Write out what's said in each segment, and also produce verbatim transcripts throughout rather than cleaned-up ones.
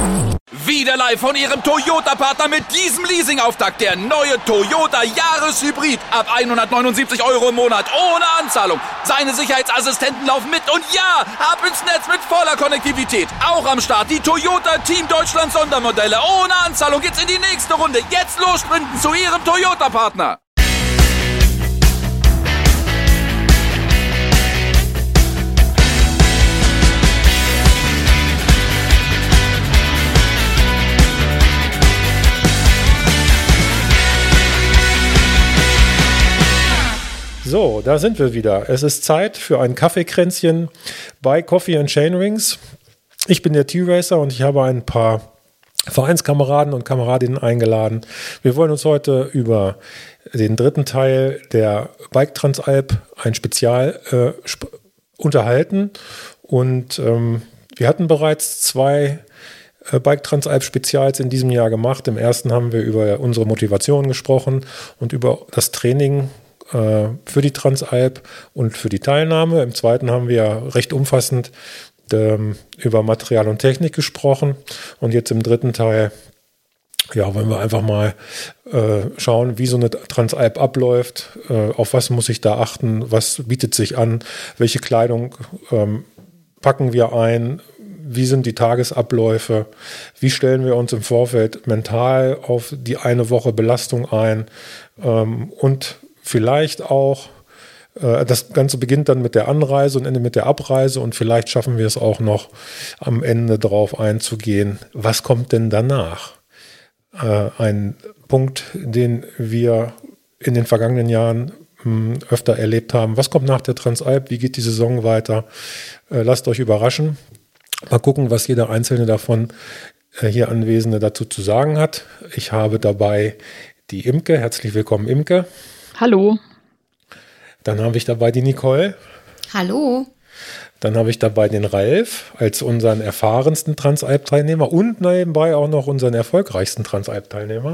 Wieder live von Ihrem Toyota-Partner mit diesem Leasing-Auftakt. Der neue Toyota Jahreshybrid. Ab hundertneunundsiebzig Euro im Monat. Ohne Anzahlung. Seine Sicherheitsassistenten laufen mit. Und ja, ab ins Netz mit voller Konnektivität. Auch am Start die Toyota Team Deutschland Sondermodelle. Ohne Anzahlung geht's in die nächste Runde. Jetzt los sprinten zu Ihrem Toyota-Partner. So, da sind wir wieder. Es ist Zeit für ein Kaffeekränzchen bei Coffee and Chainrings. Ich bin der T-Racer und ich habe ein paar Vereinskameraden und Kameradinnen eingeladen. Wir wollen uns heute über den dritten Teil der Bike Transalp, ein Spezial, äh, sp- unterhalten. Und ähm, wir hatten bereits zwei äh, Bike Transalp Spezials in diesem Jahr gemacht. Im ersten haben wir über unsere Motivation gesprochen und über das Training für die Transalp und für die Teilnahme. Im zweiten haben wir recht umfassend ähm, über Material und Technik gesprochen. Und jetzt im dritten Teil, ja, wollen wir einfach mal äh, schauen, wie so eine Transalp abläuft, äh, auf was muss ich da achten, was bietet sich an, welche Kleidung ähm, packen wir ein, wie sind die Tagesabläufe, wie stellen wir uns im Vorfeld mental auf die eine Woche Belastung ein ähm, und vielleicht auch, äh, das Ganze beginnt dann mit der Anreise und endet mit der Abreise und vielleicht schaffen wir es auch noch am Ende darauf einzugehen, was kommt denn danach? Äh, ein Punkt, den wir in den vergangenen Jahren mh, öfter erlebt haben. Was kommt nach der Transalp? Wie geht die Saison weiter? Äh, lasst euch überraschen. Mal gucken, was jeder Einzelne davon äh, hier Anwesende dazu zu sagen hat. Ich habe dabei die Imke. Herzlich willkommen, Imke. Hallo. Dann habe ich dabei die Nicole. Hallo. Dann habe ich dabei den Ralf als unseren erfahrensten Transalp-Teilnehmer und nebenbei auch noch unseren erfolgreichsten Transalp-Teilnehmer.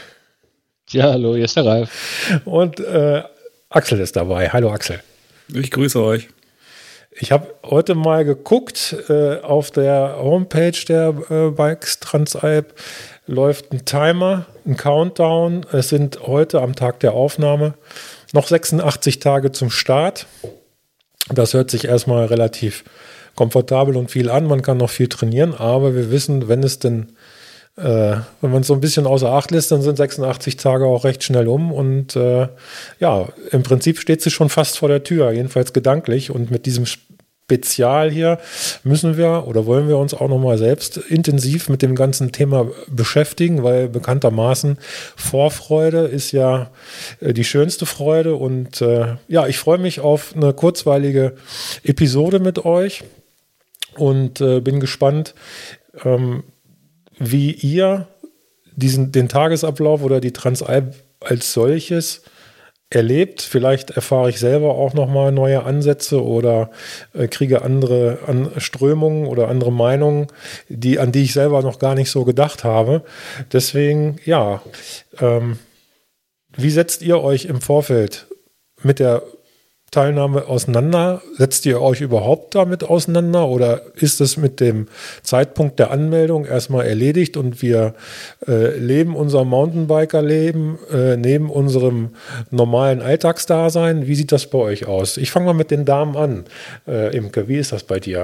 Ja, hallo, hier ist der Ralf. Und äh, Axel ist dabei. Hallo Axel. Ich grüße euch. Ich habe heute mal geguckt, äh, auf der Homepage der äh, Bikes Transalp läuft ein Timer, ein Countdown. Es sind heute am Tag der Aufnahme noch sechsundachtzig Tage zum Start. Das hört sich erstmal relativ komfortabel und viel an. Man kann noch viel trainieren, aber wir wissen, wenn es denn, äh, wenn man es so ein bisschen außer Acht lässt, dann sind sechsundachtzig Tage auch recht schnell um. Und äh, ja, im Prinzip steht sie schon fast vor der Tür, jedenfalls gedanklich. Und mit diesem Spezial hier müssen wir oder wollen wir uns auch nochmal selbst intensiv mit dem ganzen Thema beschäftigen, weil bekanntermaßen Vorfreude ist ja äh, die schönste Freude und äh, ja, ich freue mich auf eine kurzweilige Episode mit euch und äh, bin gespannt, ähm, wie ihr diesen, den Tagesablauf oder die Transalp als solches erlebt. Vielleicht erfahre ich selber auch nochmal neue Ansätze oder äh, kriege andere an Strömungen oder andere Meinungen, die, an die ich selber noch gar nicht so gedacht habe. Deswegen, ja, ähm, wie setzt ihr euch im Vorfeld mit der Teilnahme auseinander? Setzt ihr euch überhaupt damit auseinander oder ist es mit dem Zeitpunkt der Anmeldung erstmal erledigt und wir äh, leben unser Mountainbiker-Leben äh, neben unserem normalen Alltagsdasein? Wie sieht das bei euch aus? Ich fange mal mit den Damen an. Äh, Imke, wie ist das bei dir?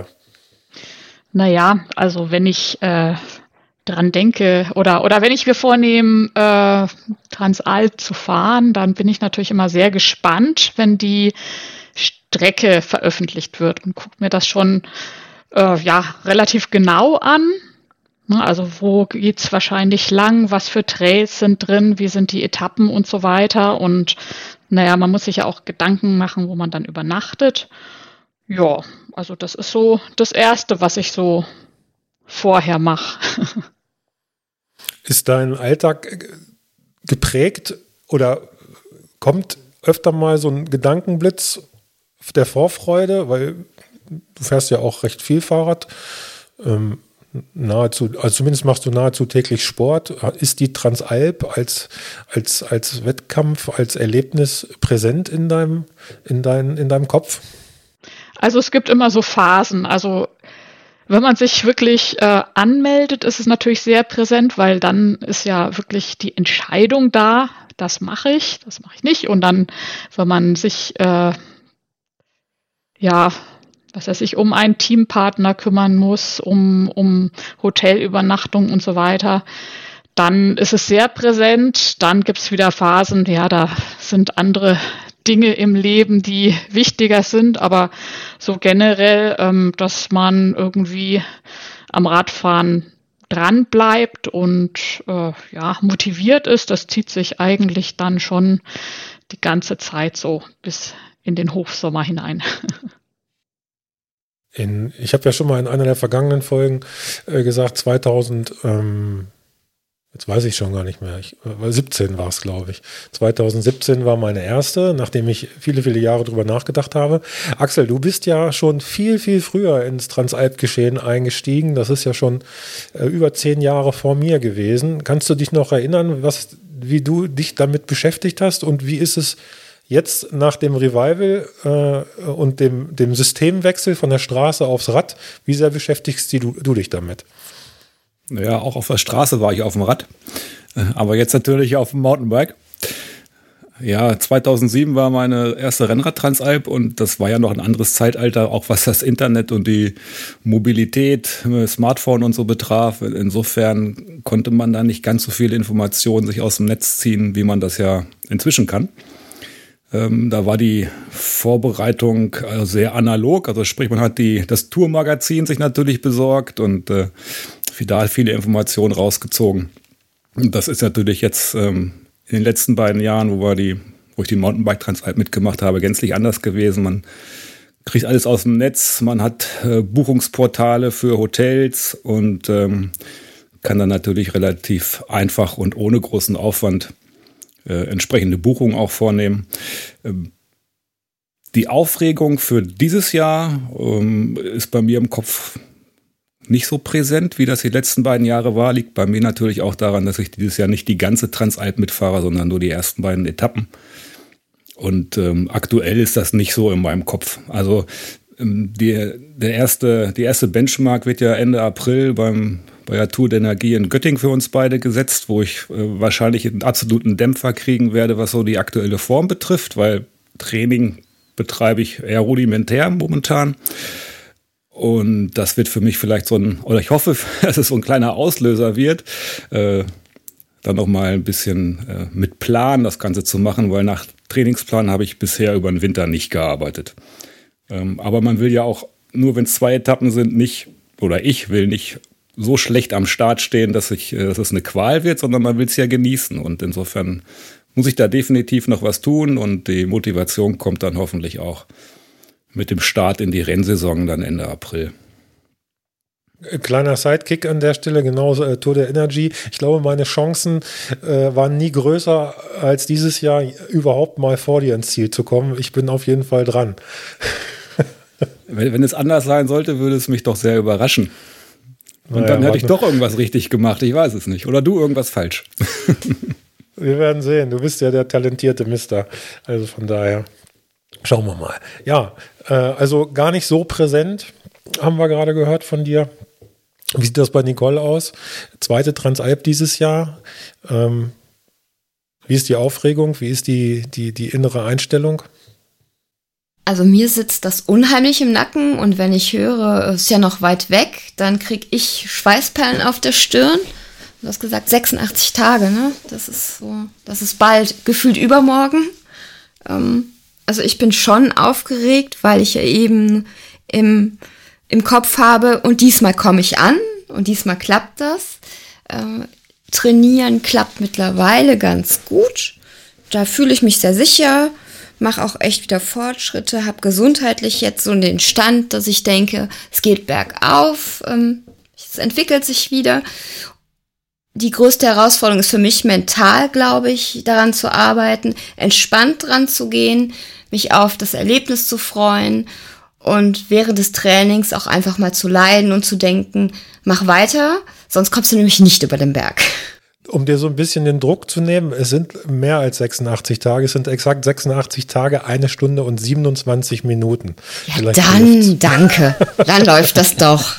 Naja, also wenn ich äh, dran denke oder, oder wenn ich mir vornehme, äh, Transalp zu fahren, dann bin ich natürlich immer sehr gespannt, wenn die Strecke veröffentlicht wird und gucke mir das schon äh, ja, relativ genau an. Also wo geht's wahrscheinlich lang, was für Trails sind drin, wie sind die Etappen und so weiter. Und naja, man muss sich ja auch Gedanken machen, wo man dann übernachtet. Ja, also das ist so das Erste, was ich so vorher mache. Ist dein Alltag geprägt oder kommt öfter mal so ein Gedankenblitz der Vorfreude, weil du fährst ja auch recht viel Fahrrad, ähm, nahezu, also zumindest machst du nahezu täglich Sport. Ist die Transalp als, als, als Wettkampf, als Erlebnis präsent in deinem, in dein, in deinem Kopf? Also es gibt immer so Phasen, also wenn man sich wirklich äh, anmeldet, ist es natürlich sehr präsent, weil dann ist ja wirklich die Entscheidung da, das mache ich, das mache ich nicht. Und dann, wenn man sich äh, ja, was weiß ich, um einen Teampartner kümmern muss, um, um Hotelübernachtung und so weiter, dann ist es sehr präsent. Dann gibt es wieder Phasen, ja, da sind andere Dinge im Leben, die wichtiger sind, aber so generell, ähm, dass man irgendwie am Radfahren dran bleibt und äh, ja, motiviert ist, das zieht sich eigentlich dann schon die ganze Zeit so bis in den Hochsommer hinein. In, ich habe ja schon mal in einer der vergangenen Folgen äh, gesagt, zweitausend, ähm, jetzt weiß ich schon gar nicht mehr, ich, äh, siebzehn war es, glaube ich. zweitausendsiebzehn war meine erste, nachdem ich viele, viele Jahre drüber nachgedacht habe. Axel, du bist ja schon viel, viel früher ins Transalp-Geschehen eingestiegen. Das ist ja schon äh, über zehn Jahre vor mir gewesen. Kannst du dich noch erinnern, was, wie du dich damit beschäftigt hast und wie ist es jetzt nach dem Revival äh, und dem, dem Systemwechsel von der Straße aufs Rad, wie sehr beschäftigst du, du dich damit? Ja, auch auf der Straße war ich auf dem Rad, aber jetzt natürlich auf dem Mountainbike. Ja, zweitausendsieben war meine erste Rennrad-Transalp und das war ja noch ein anderes Zeitalter, auch was das Internet und die Mobilität, Smartphone und so betraf. Insofern konnte man da nicht ganz so viele Informationen sich aus dem Netz ziehen, wie man das ja inzwischen kann. Ähm, da war die Vorbereitung äh, sehr analog, also sprich, man hat die, das Tourmagazin sich natürlich besorgt und äh, da viele Informationen rausgezogen. Und das ist natürlich jetzt ähm, in den letzten beiden Jahren, wo wir die, wo ich die Mountainbike-Transalp mitgemacht habe, gänzlich anders gewesen. Man kriegt alles aus dem Netz, man hat äh, Buchungsportale für Hotels und ähm, kann dann natürlich relativ einfach und ohne großen Aufwand Äh, entsprechende Buchungen auch vornehmen. Ähm, die Aufregung für dieses Jahr ähm, ist bei mir im Kopf nicht so präsent, wie das die letzten beiden Jahre war. Liegt bei mir natürlich auch daran, dass ich dieses Jahr nicht die ganze Transalp mitfahre, sondern nur die ersten beiden Etappen. Und ähm, aktuell ist das nicht so in meinem Kopf. Also ähm, die, der erste, die erste Benchmark wird ja Ende April beim bei der Tour der Energie in Göttingen für uns beide gesetzt, wo ich äh, wahrscheinlich einen absoluten Dämpfer kriegen werde, was so die aktuelle Form betrifft, weil Training betreibe ich eher rudimentär momentan. Und das wird für mich vielleicht so ein, oder ich hoffe, dass es so ein kleiner Auslöser wird, äh, dann noch mal ein bisschen äh, mit Plan das Ganze zu machen, weil nach Trainingsplan habe ich bisher über den Winter nicht gearbeitet. Ähm, aber man will ja auch, nur wenn es zwei Etappen sind, nicht, oder ich will nicht so schlecht am Start stehen, dass, ich, dass es eine Qual wird, sondern man will es ja genießen. Und insofern muss ich da definitiv noch was tun und die Motivation kommt dann hoffentlich auch mit dem Start in die Rennsaison dann Ende April. Kleiner Sidekick an der Stelle, genauso äh, Tour der Energy. Ich glaube, meine Chancen äh, waren nie größer, als dieses Jahr überhaupt mal vor dir ins Ziel zu kommen. Ich bin auf jeden Fall dran. Wenn, wenn es anders sein sollte, würde es mich doch sehr überraschen. Und naja, dann hätte ich doch irgendwas richtig gemacht, ich weiß es nicht. Oder du irgendwas falsch. Wir werden sehen, du bist ja der talentierte Mister. Also von daher, schauen wir mal. Ja, äh, also gar nicht so präsent, haben wir gerade gehört von dir. Wie sieht das bei Nicole aus? Zweite Transalp dieses Jahr. Ähm, wie ist die Aufregung? Wie ist die, die, die innere Einstellung? Also mir sitzt das unheimlich im Nacken und wenn ich höre, es ist ja noch weit weg, dann kriege ich Schweißperlen auf der Stirn. Du hast gesagt sechsundachtzig Tage, ne? Das ist so, das ist bald gefühlt übermorgen. Ähm, also ich bin schon aufgeregt, weil ich ja eben im, im Kopf habe und diesmal komme ich an und diesmal klappt das. Ähm, trainieren klappt mittlerweile ganz gut. Da fühle ich mich sehr sicher. Mache auch echt wieder Fortschritte, habe gesundheitlich jetzt so den Stand, dass ich denke, es geht bergauf, ähm, es entwickelt sich wieder. Die größte Herausforderung ist für mich mental, glaube ich, daran zu arbeiten, entspannt dran zu gehen, mich auf das Erlebnis zu freuen und während des Trainings auch einfach mal zu leiden und zu denken, mach weiter, sonst kommst du nämlich nicht über den Berg. Um dir so ein bisschen den Druck zu nehmen, es sind mehr als sechsundachtzig Tage, es sind exakt sechsundachtzig Tage, eine Stunde und siebenundzwanzig Minuten. Ja, Vielleicht dann, hilft's. Danke, dann läuft das doch.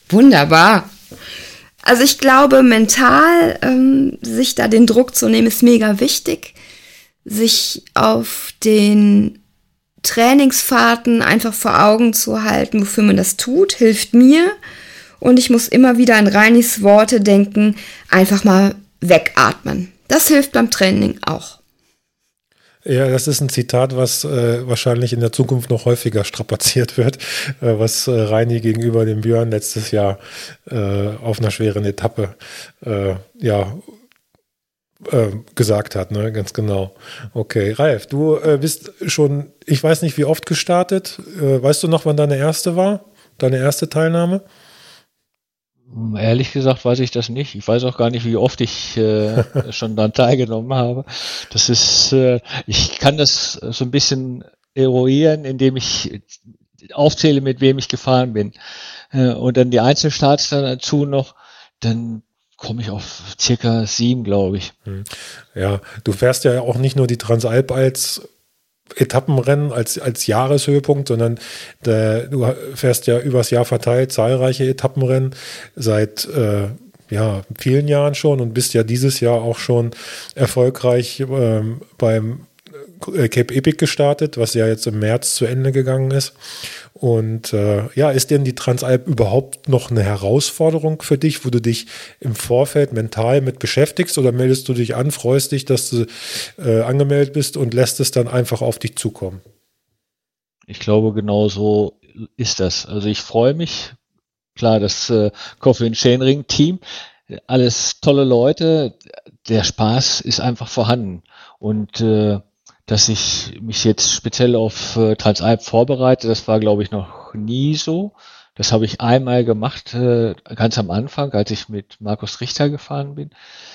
Wunderbar. Also ich glaube, mental ähm, sich da den Druck zu nehmen, ist mega wichtig. Sich auf den Trainingsfahrten einfach vor Augen zu halten, wofür man das tut, hilft mir. Und ich muss immer wieder an Reinis Worte denken, einfach mal wegatmen. Das hilft beim Training auch. Ja, das ist ein Zitat, was äh, wahrscheinlich in der Zukunft noch häufiger strapaziert wird, äh, was äh, Reini gegenüber dem Björn letztes Jahr äh, auf einer schweren Etappe äh, ja, äh, gesagt hat, ne? Ganz genau. Okay, Ralf, du äh, bist schon, ich weiß nicht wie oft gestartet. Äh, weißt du noch, wann deine erste war? Deine erste Teilnahme? Ehrlich gesagt weiß ich das nicht. Ich weiß auch gar nicht, wie oft ich äh, schon daran teilgenommen habe. Das ist, äh, ich kann das so ein bisschen eruieren, indem ich aufzähle, mit wem ich gefahren bin. Äh, und dann die Einzelstarts dann dazu noch, dann komme ich auf circa sieben, glaube ich. Ja, du fährst ja auch nicht nur die Transalp als Etappenrennen als, als Jahreshöhepunkt, sondern der, du fährst ja übers Jahr verteilt zahlreiche Etappenrennen seit äh, ja, vielen Jahren schon und bist ja dieses Jahr auch schon erfolgreich ähm, beim Cape Epic gestartet, was ja jetzt im März zu Ende gegangen ist. Und äh, ja, ist denn die Transalp überhaupt noch eine Herausforderung für dich, wo du dich im Vorfeld mental mit beschäftigst, oder meldest du dich an, freust dich, dass du äh, angemeldet bist und lässt es dann einfach auf dich zukommen? Ich glaube, genau so ist das. Also ich freue mich. Klar, das äh, Coffee and Chainring Team, alles tolle Leute. Der Spaß ist einfach vorhanden. Und äh, dass ich mich jetzt speziell auf äh, Transalp vorbereite, das war, glaube ich, noch nie so. Das habe ich einmal gemacht, äh, ganz am Anfang, als ich mit Markus Richter gefahren bin.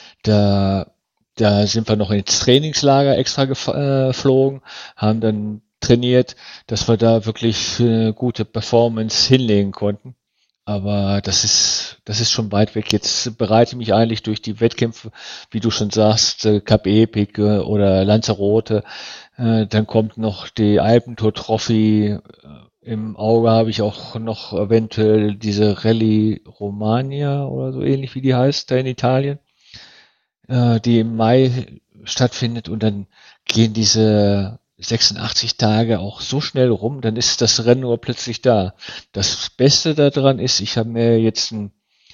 Da, da sind wir noch ins Trainingslager extra geflogen, haben dann trainiert, dass wir da wirklich äh, gute Performance hinlegen konnten. Aber das ist, das ist schon weit weg. Jetzt bereite ich mich eigentlich durch die Wettkämpfe, wie du schon sagst, äh, Cape Epic äh, oder Lanzarote. Äh, dann kommt noch die Alpentour Trophy. Äh, Im Auge habe ich auch noch eventuell diese Rallye Romagna oder so ähnlich wie die heißt, da in Italien, äh, die im Mai stattfindet. Und dann gehen diese sechsundachtzig Tage auch so schnell rum, dann ist das Rennen nur plötzlich da. Das Beste daran ist, ich habe mir jetzt ein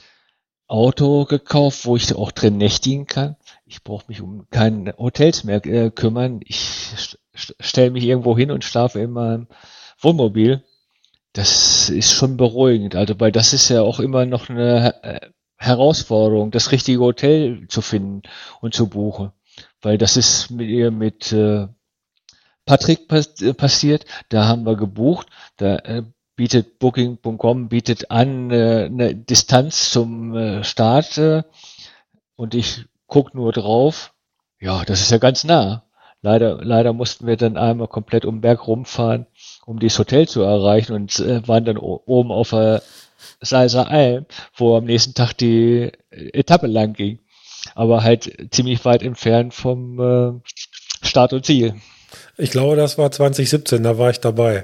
Auto gekauft, wo ich auch drin nächtigen kann. Ich brauche mich um keine Hotels mehr äh, kümmern. Ich st- stelle mich irgendwo hin und schlafe in meinem Wohnmobil. Das ist schon beruhigend. Also, weil das ist ja auch immer noch eine äh, Herausforderung, das richtige Hotel zu finden und zu buchen. Weil das ist mit ihr mit äh, Patrick passiert, da haben wir gebucht, da äh, bietet Booking Punkt com bietet an äh, eine Distanz zum äh, Start äh, und ich guck nur drauf, ja, das ist ja ganz nah. Leider, leider mussten wir dann einmal komplett um den Berg rumfahren, um das Hotel zu erreichen und äh, waren dann o- oben auf der Seiser Alm, wo am nächsten Tag die Etappe lang ging, aber halt ziemlich weit entfernt vom äh, Start und Ziel. Ich glaube, das war zwanzig siebzehn, da war ich dabei.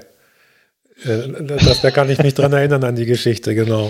Das, da kann ich mich dran erinnern an die Geschichte, genau.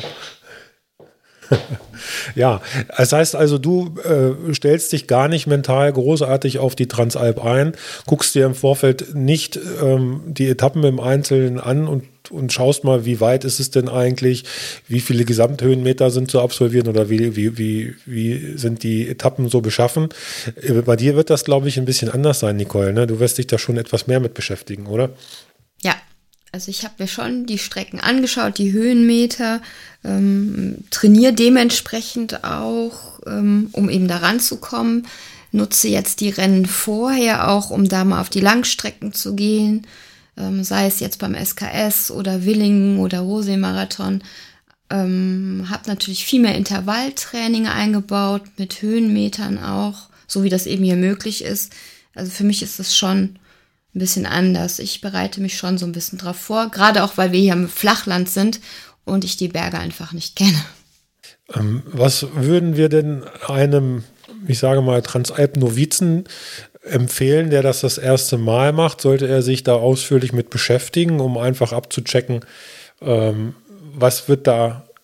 Ja, das heißt also, du äh, stellst dich gar nicht mental großartig auf die Transalp ein, guckst dir im Vorfeld nicht ähm, die Etappen im Einzelnen an und, und schaust mal, wie weit ist es denn eigentlich, wie viele Gesamthöhenmeter sind zu absolvieren oder wie, wie, wie, wie sind die Etappen so beschaffen. Bei dir wird das, glaube ich, ein bisschen anders sein, Nicole, ne? Du wirst dich da schon etwas mehr mit beschäftigen, oder? Ja, also ich habe mir schon die Strecken angeschaut, die Höhenmeter, ähm, trainiere dementsprechend auch, ähm, um eben da ranzukommen, nutze jetzt die Rennen vorher auch, um da mal auf die Langstrecken zu gehen, ähm, sei es jetzt beim S K S oder Willingen oder Rosee-Marathon. Ähm, habe natürlich viel mehr Intervalltraining eingebaut, mit Höhenmetern auch, so wie das eben hier möglich ist. Also für mich ist es schon ein bisschen anders. Ich bereite mich schon so ein bisschen drauf vor, gerade auch, weil wir hier im Flachland sind und ich die Berge einfach nicht kenne. Ähm, was würden wir denn einem, ich sage mal, Transalp-Novizen empfehlen, der das das erste Mal macht? Sollte er sich da ausführlich mit beschäftigen, um einfach abzuchecken, ähm, was wird da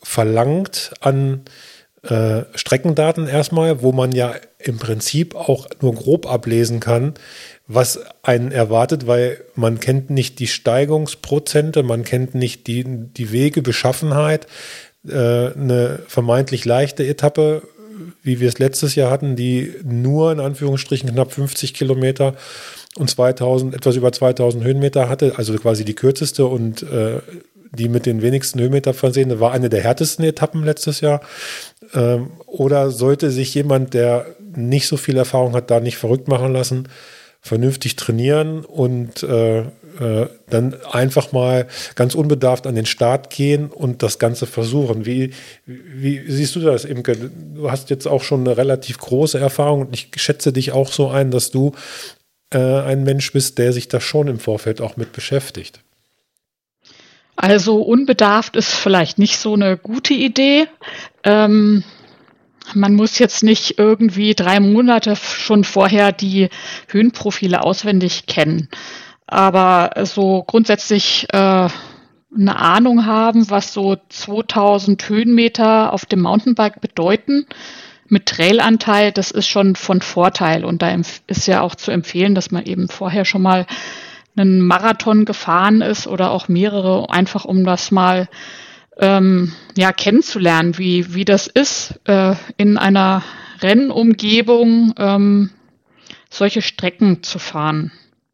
verlangt an äh, Streckendaten erstmal, wo man ja im Prinzip auch nur grob ablesen kann, was einen erwartet, weil man kennt nicht die Steigungsprozente, man kennt nicht die, die Wegebeschaffenheit. Äh, eine vermeintlich leichte Etappe, wie wir es letztes Jahr hatten, die nur in Anführungsstrichen knapp fünfzig Kilometer und zweitausend, etwas über zweitausend Höhenmeter hatte, also quasi die kürzeste und äh, die mit den wenigsten Höhenmeter versehene, war eine der härtesten Etappen letztes Jahr. Ähm, oder sollte sich jemand, der nicht so viel Erfahrung hat, da nicht verrückt machen lassen, vernünftig trainieren und äh, äh, dann einfach mal ganz unbedarft an den Start gehen und das Ganze versuchen. Wie, wie siehst du das, Imke? Du hast jetzt auch schon eine relativ große Erfahrung und ich schätze dich auch so ein, dass du äh, ein Mensch bist, der sich da schon im Vorfeld auch mit beschäftigt. Also unbedarft ist vielleicht nicht so eine gute Idee. Ähm, man muss jetzt nicht irgendwie drei Monate schon vorher die Höhenprofile auswendig kennen, aber so grundsätzlich äh, eine Ahnung haben, was so zweitausend Höhenmeter auf dem Mountainbike bedeuten mit Trailanteil, das ist schon von Vorteil. Und da ist ja auch zu empfehlen, dass man eben vorher schon mal einen Marathon gefahren ist oder auch mehrere, einfach um das mal ähm, ja kennenzulernen, wie wie das ist, äh, in einer Rennumgebung ähm, solche Strecken zu fahren.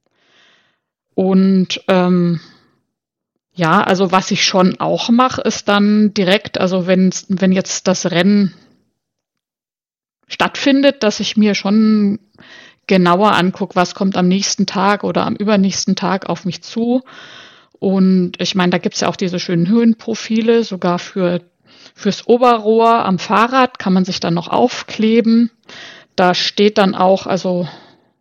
Und ähm, ja, also was ich schon auch mache, ist dann direkt, also wenn wenn jetzt das Rennen stattfindet, dass ich mir schon genauer angucke, was kommt am nächsten Tag oder am übernächsten Tag auf mich zu. Und ich meine, da gibt's ja auch diese schönen Höhenprofile, sogar für fürs Oberrohr am Fahrrad kann man sich dann noch aufkleben. Da steht dann auch, also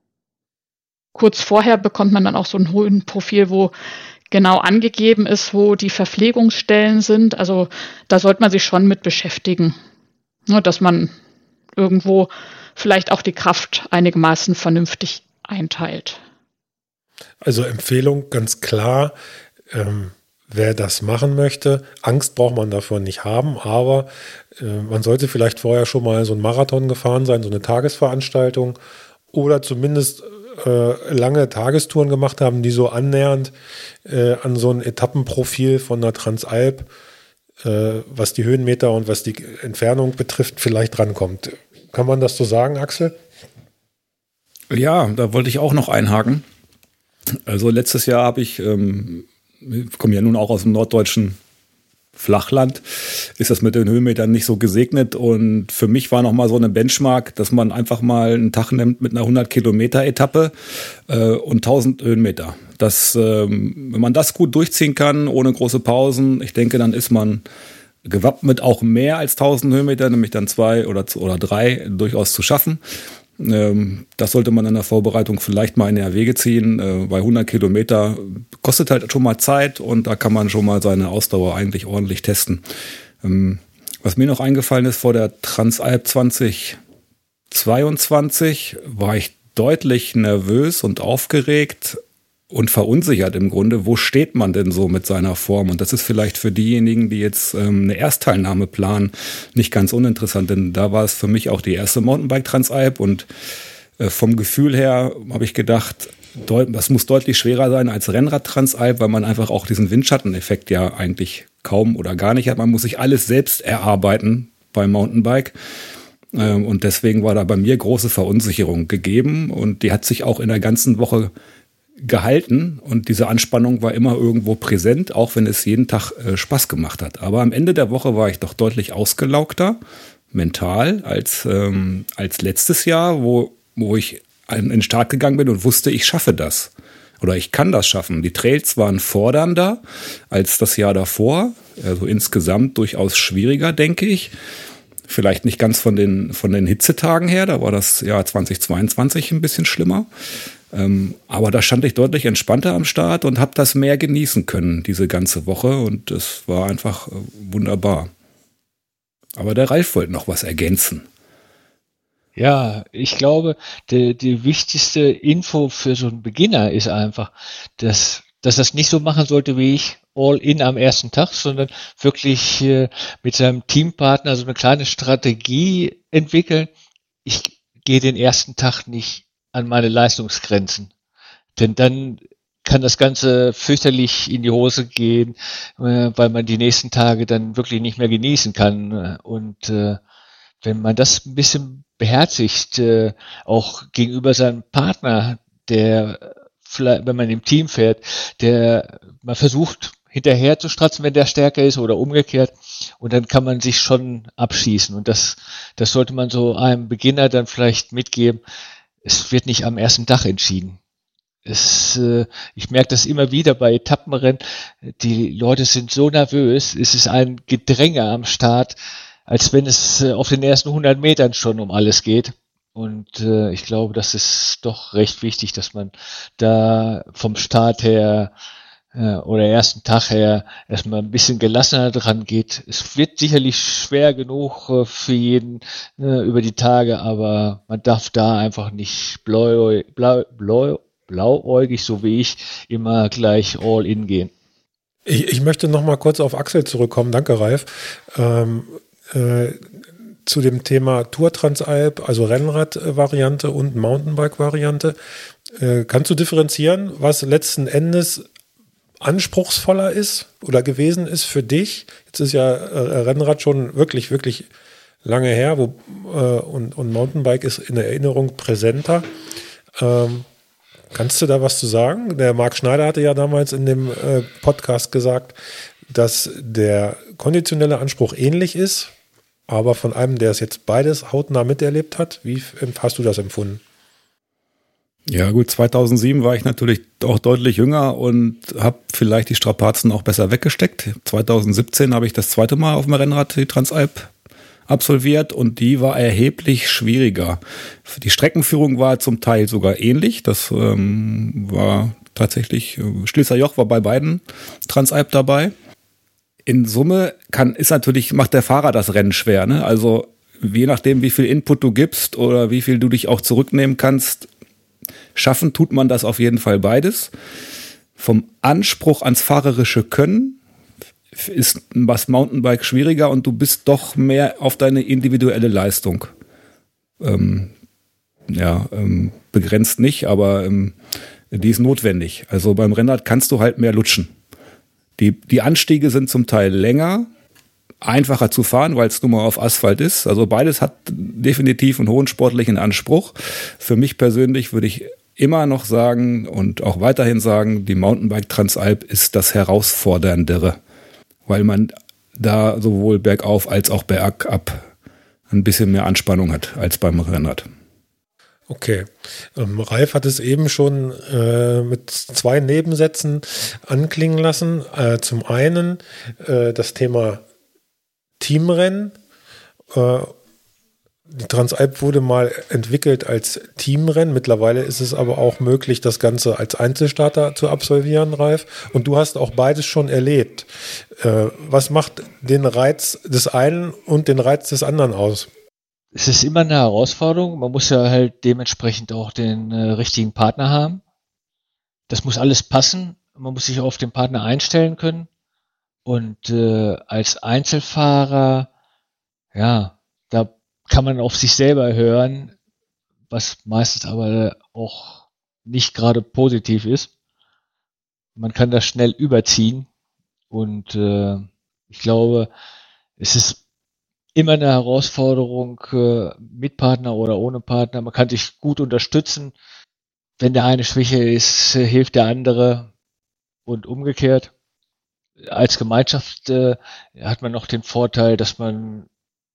kurz vorher bekommt man dann auch so ein Höhenprofil, wo genau angegeben ist, wo die Verpflegungsstellen sind. Also da sollte man sich schon mit beschäftigen, ne, dass man irgendwo vielleicht auch die Kraft einigermaßen vernünftig einteilt. Also Empfehlung ganz klar, ähm, wer das machen möchte, Angst braucht man davor nicht haben, aber äh, man sollte vielleicht vorher schon mal so einen Marathon gefahren sein, so eine Tagesveranstaltung oder zumindest äh, lange Tagestouren gemacht haben, die so annähernd äh, an so ein Etappenprofil von der Transalp, äh, was die Höhenmeter und was die Entfernung betrifft, vielleicht rankommt. Kann man das so sagen, Axel? Ja, da wollte ich auch noch einhaken. Also letztes Jahr habe ich, ähm, ich komme ja nun auch aus dem norddeutschen Flachland, ist das mit den Höhenmetern nicht so gesegnet und für mich war nochmal so eine Benchmark, dass man einfach mal einen Tag nimmt mit einer hundert Kilometer Etappe äh, und tausend Höhenmeter. Das, ähm, wenn man das gut durchziehen kann, ohne große Pausen, ich denke, dann ist man gewappnet, auch mehr als tausend Höhenmeter, nämlich dann zwei oder, oder drei durchaus zu schaffen. Das sollte man in der Vorbereitung vielleicht mal in die Wege ziehen, weil hundert Kilometer kostet halt schon mal Zeit und da kann man schon mal seine Ausdauer eigentlich ordentlich testen. Was mir noch eingefallen ist, vor der Transalp zwanzig zweiundzwanzig war ich deutlich nervös und aufgeregt und verunsichert im Grunde. Wo steht man denn so mit seiner Form? Und das ist vielleicht für diejenigen, die jetzt ähm, eine Erstteilnahme planen, nicht ganz uninteressant, denn da war es für mich auch die erste Mountainbike-Transalp und äh, vom Gefühl her habe ich gedacht, deut- das muss deutlich schwerer sein als Rennrad-Transalp, weil man einfach auch diesen Windschatteneffekt ja eigentlich kaum oder gar nicht hat. Man muss sich alles selbst erarbeiten beim Mountainbike. Ähm, und deswegen war da bei mir große Verunsicherung gegeben und die hat sich auch in der ganzen Woche gehalten und diese Anspannung war immer irgendwo präsent, auch wenn es jeden Tag äh, Spaß gemacht hat. Aber am Ende der Woche war ich doch deutlich ausgelaugter, mental, als, ähm, als letztes Jahr, wo, wo ich in den Start gegangen bin und wusste, ich schaffe das. Oder ich kann das schaffen. Die Trails waren fordernder als das Jahr davor, also insgesamt durchaus schwieriger, denke ich. Vielleicht nicht ganz von den, von den Hitzetagen her, da war das Jahr zwanzig zweiundzwanzig ein bisschen schlimmer. Ähm, aber da stand ich deutlich entspannter am Start und habe das mehr genießen können, diese ganze Woche. Und es war einfach äh, wunderbar. Aber der Ralf wollte noch was ergänzen. Ja, ich glaube, die, die wichtigste Info für so einen Beginner ist einfach, dass dass er es nicht so machen sollte wie ich, all in am ersten Tag, sondern wirklich äh, mit seinem Teampartner so eine kleine Strategie entwickeln. Ich gehe den ersten Tag nicht an meine Leistungsgrenzen, denn dann kann das Ganze fürchterlich in die Hose gehen, äh, weil man die nächsten Tage dann wirklich nicht mehr genießen kann. Und äh, wenn man das ein bisschen beherzigt, äh, auch gegenüber seinem Partner, der vielleicht, wenn man im Team fährt, der man versucht hinterher zu stratzen, wenn der stärker ist oder umgekehrt, und dann kann man sich schon abschießen. Und das, das sollte man so einem Beginner dann vielleicht mitgeben. Es wird nicht am ersten Tag entschieden. Es, äh, ich merke das immer wieder bei Etappenrennen. Die Leute sind so nervös. Es ist ein Gedränge am Start, als wenn es äh, auf den ersten hundert Metern schon um alles geht. Und äh, ich glaube, das ist doch recht wichtig, dass man da vom Start her äh, oder ersten Tag her erstmal ein bisschen gelassener dran geht. Es wird sicherlich schwer genug äh, für jeden äh, über die Tage, aber man darf da einfach nicht blau, blau, blau, blauäugig, so wie ich, immer gleich all in gehen. Ich, ich möchte noch mal kurz auf Axel zurückkommen. Danke, Ralf. Ähm, äh, zu dem Thema Tour Transalp, also Rennrad-Variante und Mountainbike-Variante. Äh, kannst du differenzieren, was letzten Endes anspruchsvoller ist oder gewesen ist für dich? Jetzt ist ja äh, Rennrad schon wirklich, wirklich lange her, wo, äh, und, und Mountainbike ist in Erinnerung präsenter. Ähm, kannst du da was zu sagen? Der Marc Schneider hatte ja damals in dem äh, Podcast gesagt, dass der konditionelle Anspruch ähnlich ist, aber von einem, der es jetzt beides hautnah miterlebt hat. Wie hast du das empfunden? Ja gut, zweitausendsieben war ich natürlich auch deutlich jünger und habe vielleicht die Strapazen auch besser weggesteckt. zweitausendsiebzehn habe ich das zweite Mal auf dem Rennrad die Transalp absolviert und die war erheblich schwieriger. Die Streckenführung war zum Teil sogar ähnlich. Das ähm, war tatsächlich, Schließer Joch war bei beiden Transalp dabei. In Summe kann, ist natürlich, macht der Fahrer das Rennen schwer, ne? Also je nachdem, wie viel Input du gibst oder wie viel du dich auch zurücknehmen kannst, schaffen tut man das auf jeden Fall beides. Vom Anspruch ans fahrerische Können ist was Mountainbike schwieriger und du bist doch mehr auf deine individuelle Leistung. Ähm, ja, ähm, begrenzt nicht, aber ähm, die ist notwendig. Also beim Rennrad kannst du halt mehr lutschen. Die, die Anstiege sind zum Teil länger, einfacher zu fahren, weil es nun mal auf Asphalt ist. Also beides hat definitiv einen hohen sportlichen Anspruch. Für mich persönlich würde ich immer noch sagen und auch weiterhin sagen, die Mountainbike Transalp ist das Herausforderndere, weil man da sowohl bergauf als auch bergab ein bisschen mehr Anspannung hat als beim Rennrad. Okay. Ähm, Ralf hat es eben schon äh, mit zwei Nebensätzen anklingen lassen. Äh, zum einen äh, das Thema Teamrennen. Äh, die Transalp wurde mal entwickelt als Teamrennen. Mittlerweile ist es aber auch möglich, das Ganze als Einzelstarter zu absolvieren, Ralf. Und du hast auch beides schon erlebt. Äh, was macht den Reiz des einen und den Reiz des anderen aus? Es ist immer eine Herausforderung. Man muss ja halt dementsprechend auch den äh, richtigen Partner haben. Das muss alles passen. Man muss sich auf den Partner einstellen können. Und äh, als Einzelfahrer, ja, da kann man auf sich selber hören, was meistens aber auch nicht gerade positiv ist. Man kann das schnell überziehen. Und äh, ich glaube, es ist immer eine Herausforderung äh, mit Partner oder ohne Partner. Man kann sich gut unterstützen. Wenn der eine schwächer ist, äh, hilft der andere und umgekehrt. Als Gemeinschaft äh, hat man noch den Vorteil, dass man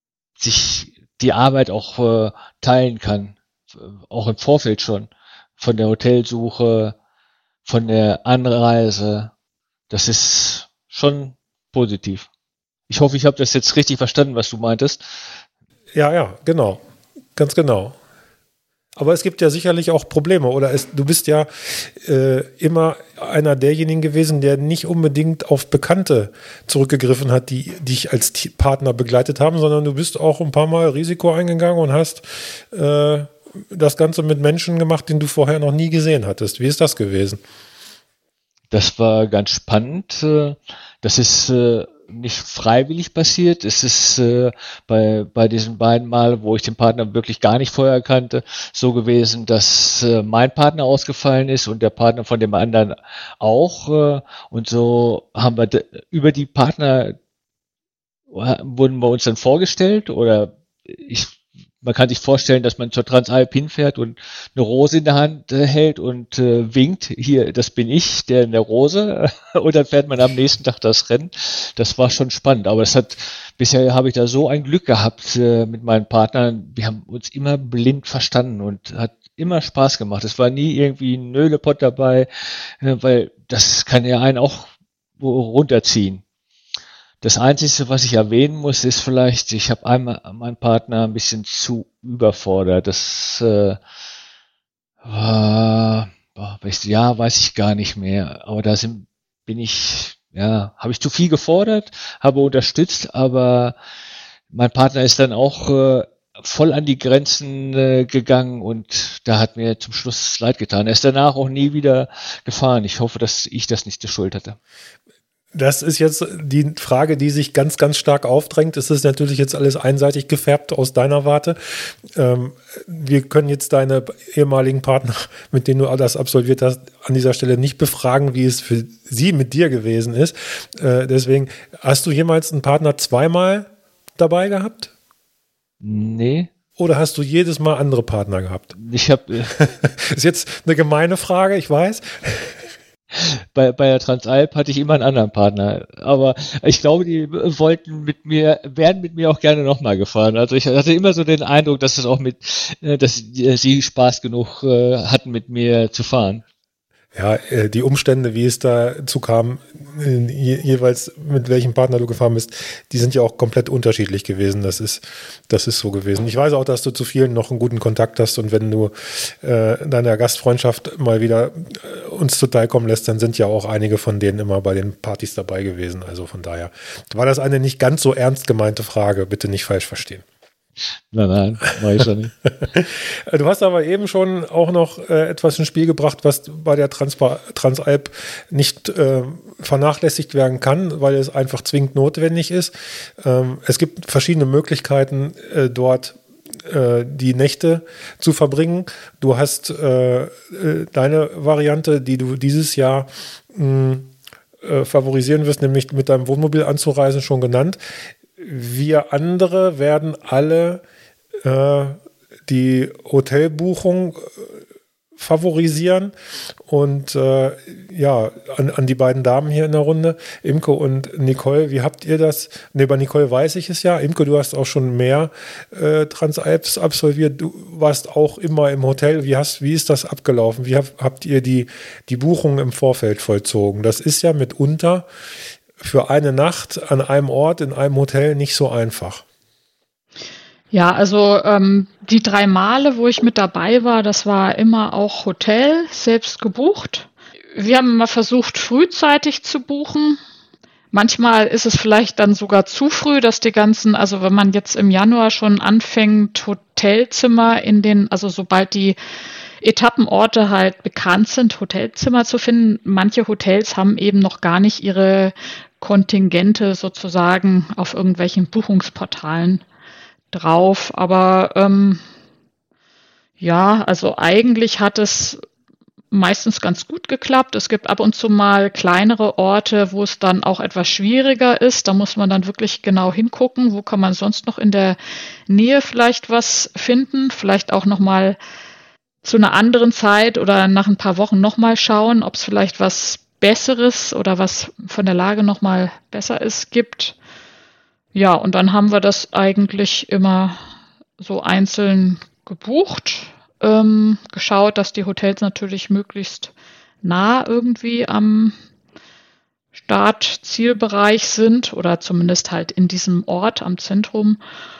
sich die Arbeit auch äh, teilen kann. Auch im Vorfeld schon. Von der Hotelsuche, von der Anreise. Das ist schon positiv. Ich hoffe, ich habe das jetzt richtig verstanden, was du meintest. Ja, ja, genau. Ganz genau. Aber es gibt ja sicherlich auch Probleme. Oder es, du bist ja äh, immer einer derjenigen gewesen, der nicht unbedingt auf Bekannte zurückgegriffen hat, die dich als T- Partner begleitet haben, sondern du bist auch ein paar Mal Risiko eingegangen und hast äh, das Ganze mit Menschen gemacht, den du vorher noch nie gesehen hattest. Wie ist das gewesen? Das war ganz spannend. Das ist nicht freiwillig passiert. Es ist äh, bei, bei diesen beiden Mal, wo ich den Partner wirklich gar nicht vorher kannte, so gewesen, dass äh, mein Partner ausgefallen ist und der Partner von dem anderen auch. Äh, und so haben wir de- über die Partner wurden wir uns dann vorgestellt oder ich man kann sich vorstellen, dass man zur Transalp hinfährt und eine Rose in der Hand äh, hält und äh, winkt, hier, das bin ich, der in der Rose. Und dann fährt man am nächsten Tag das Rennen. Das war schon spannend. Aber das hat, bisher habe ich da so ein Glück gehabt äh, mit meinen Partnern. Wir haben uns immer blind verstanden und hat immer Spaß gemacht. Es war nie irgendwie ein Nölepott dabei, äh, weil das kann ja einen auch runterziehen. Das Einzige, was ich erwähnen muss, ist vielleicht, ich habe einmal meinen Partner ein bisschen zu überfordert. Das äh, war, ja, weiß ich gar nicht mehr. Aber da sind, bin ich, ja, habe ich zu viel gefordert, habe unterstützt, aber mein Partner ist dann auch äh, voll an die Grenzen äh, gegangen und da hat mir zum Schluss leid getan. Er ist danach auch nie wieder gefahren. Ich hoffe, dass ich das nicht zur Schuld hatte. Das ist jetzt die Frage, die sich ganz, ganz stark aufdrängt. Es ist natürlich jetzt alles einseitig gefärbt aus deiner Warte. Ähm, wir können jetzt deine ehemaligen Partner, mit denen du das absolviert hast, an dieser Stelle nicht befragen, wie es für sie mit dir gewesen ist. Äh, deswegen, hast du jemals einen Partner zweimal dabei gehabt? Nee. Oder hast du jedes Mal andere Partner gehabt? Ich habe. Äh ist jetzt eine gemeine Frage, ich weiß. Bei, bei der Transalp hatte ich immer einen anderen Partner, aber ich glaube, die wollten mit mir, wären mit mir auch gerne nochmal gefahren. Also ich hatte immer so den Eindruck, dass es auch mit, dass sie Spaß genug hatten, mit mir zu fahren. Ja, die Umstände, wie es dazu kam, je, jeweils mit welchem Partner du gefahren bist, die sind ja auch komplett unterschiedlich gewesen. Das ist, das ist so gewesen. Ich weiß auch, dass du zu vielen noch einen guten Kontakt hast und wenn du äh, deiner Gastfreundschaft mal wieder äh, uns zuteilkommen lässt, dann sind ja auch einige von denen immer bei den Partys dabei gewesen. Also von daher war das eine nicht ganz so ernst gemeinte Frage. Bitte nicht falsch verstehen. Nein, nein, weiß ich nicht. Du hast aber eben schon auch noch äh, etwas ins Spiel gebracht, was bei der Transpa- Transalp nicht äh, vernachlässigt werden kann, weil es einfach zwingend notwendig ist. Ähm, es gibt verschiedene Möglichkeiten, äh, dort äh, die Nächte zu verbringen. Du hast äh, äh, deine Variante, die du dieses Jahr mh, äh, favorisieren wirst, nämlich mit deinem Wohnmobil anzureisen, schon genannt. Wir andere werden alle äh, die Hotelbuchung favorisieren und äh, ja, an, an die beiden Damen hier in der Runde, Imke und Nicole, wie habt ihr das? Ne, bei Nicole weiß ich es ja. Imke, du hast auch schon mehr äh, Transalps absolviert. Du warst auch immer im Hotel. Wie, hast, wie ist das abgelaufen? Wie hab, habt ihr die, die Buchung im Vorfeld vollzogen? Das ist ja mitunter für eine Nacht an einem Ort in einem Hotel nicht so einfach. Ja, also ähm, die drei Male, wo ich mit dabei war, das war immer auch Hotel, selbst gebucht. Wir haben immer versucht, frühzeitig zu buchen. Manchmal ist es vielleicht dann sogar zu früh, dass die ganzen, also wenn man jetzt im Januar schon anfängt, Hotelzimmer in den, also sobald die Etappenorte halt bekannt sind, Hotelzimmer zu finden. Manche Hotels haben eben noch gar nicht ihre Kontingente sozusagen auf irgendwelchen Buchungsportalen drauf. Aber ähm, ja, also eigentlich hat es meistens ganz gut geklappt. Es gibt ab und zu mal kleinere Orte, wo es dann auch etwas schwieriger ist. Da muss man dann wirklich genau hingucken, wo kann man sonst noch in der Nähe vielleicht was finden, vielleicht auch nochmal zu einer anderen Zeit oder nach ein paar Wochen nochmal schauen, ob es vielleicht was Besseres oder was von der Lage nochmal besser ist, gibt. Ja, und dann haben wir das eigentlich immer so einzeln gebucht, ähm, geschaut, dass die Hotels natürlich möglichst nah irgendwie am Start-Zielbereich sind oder zumindest halt in diesem Ort am Zentrum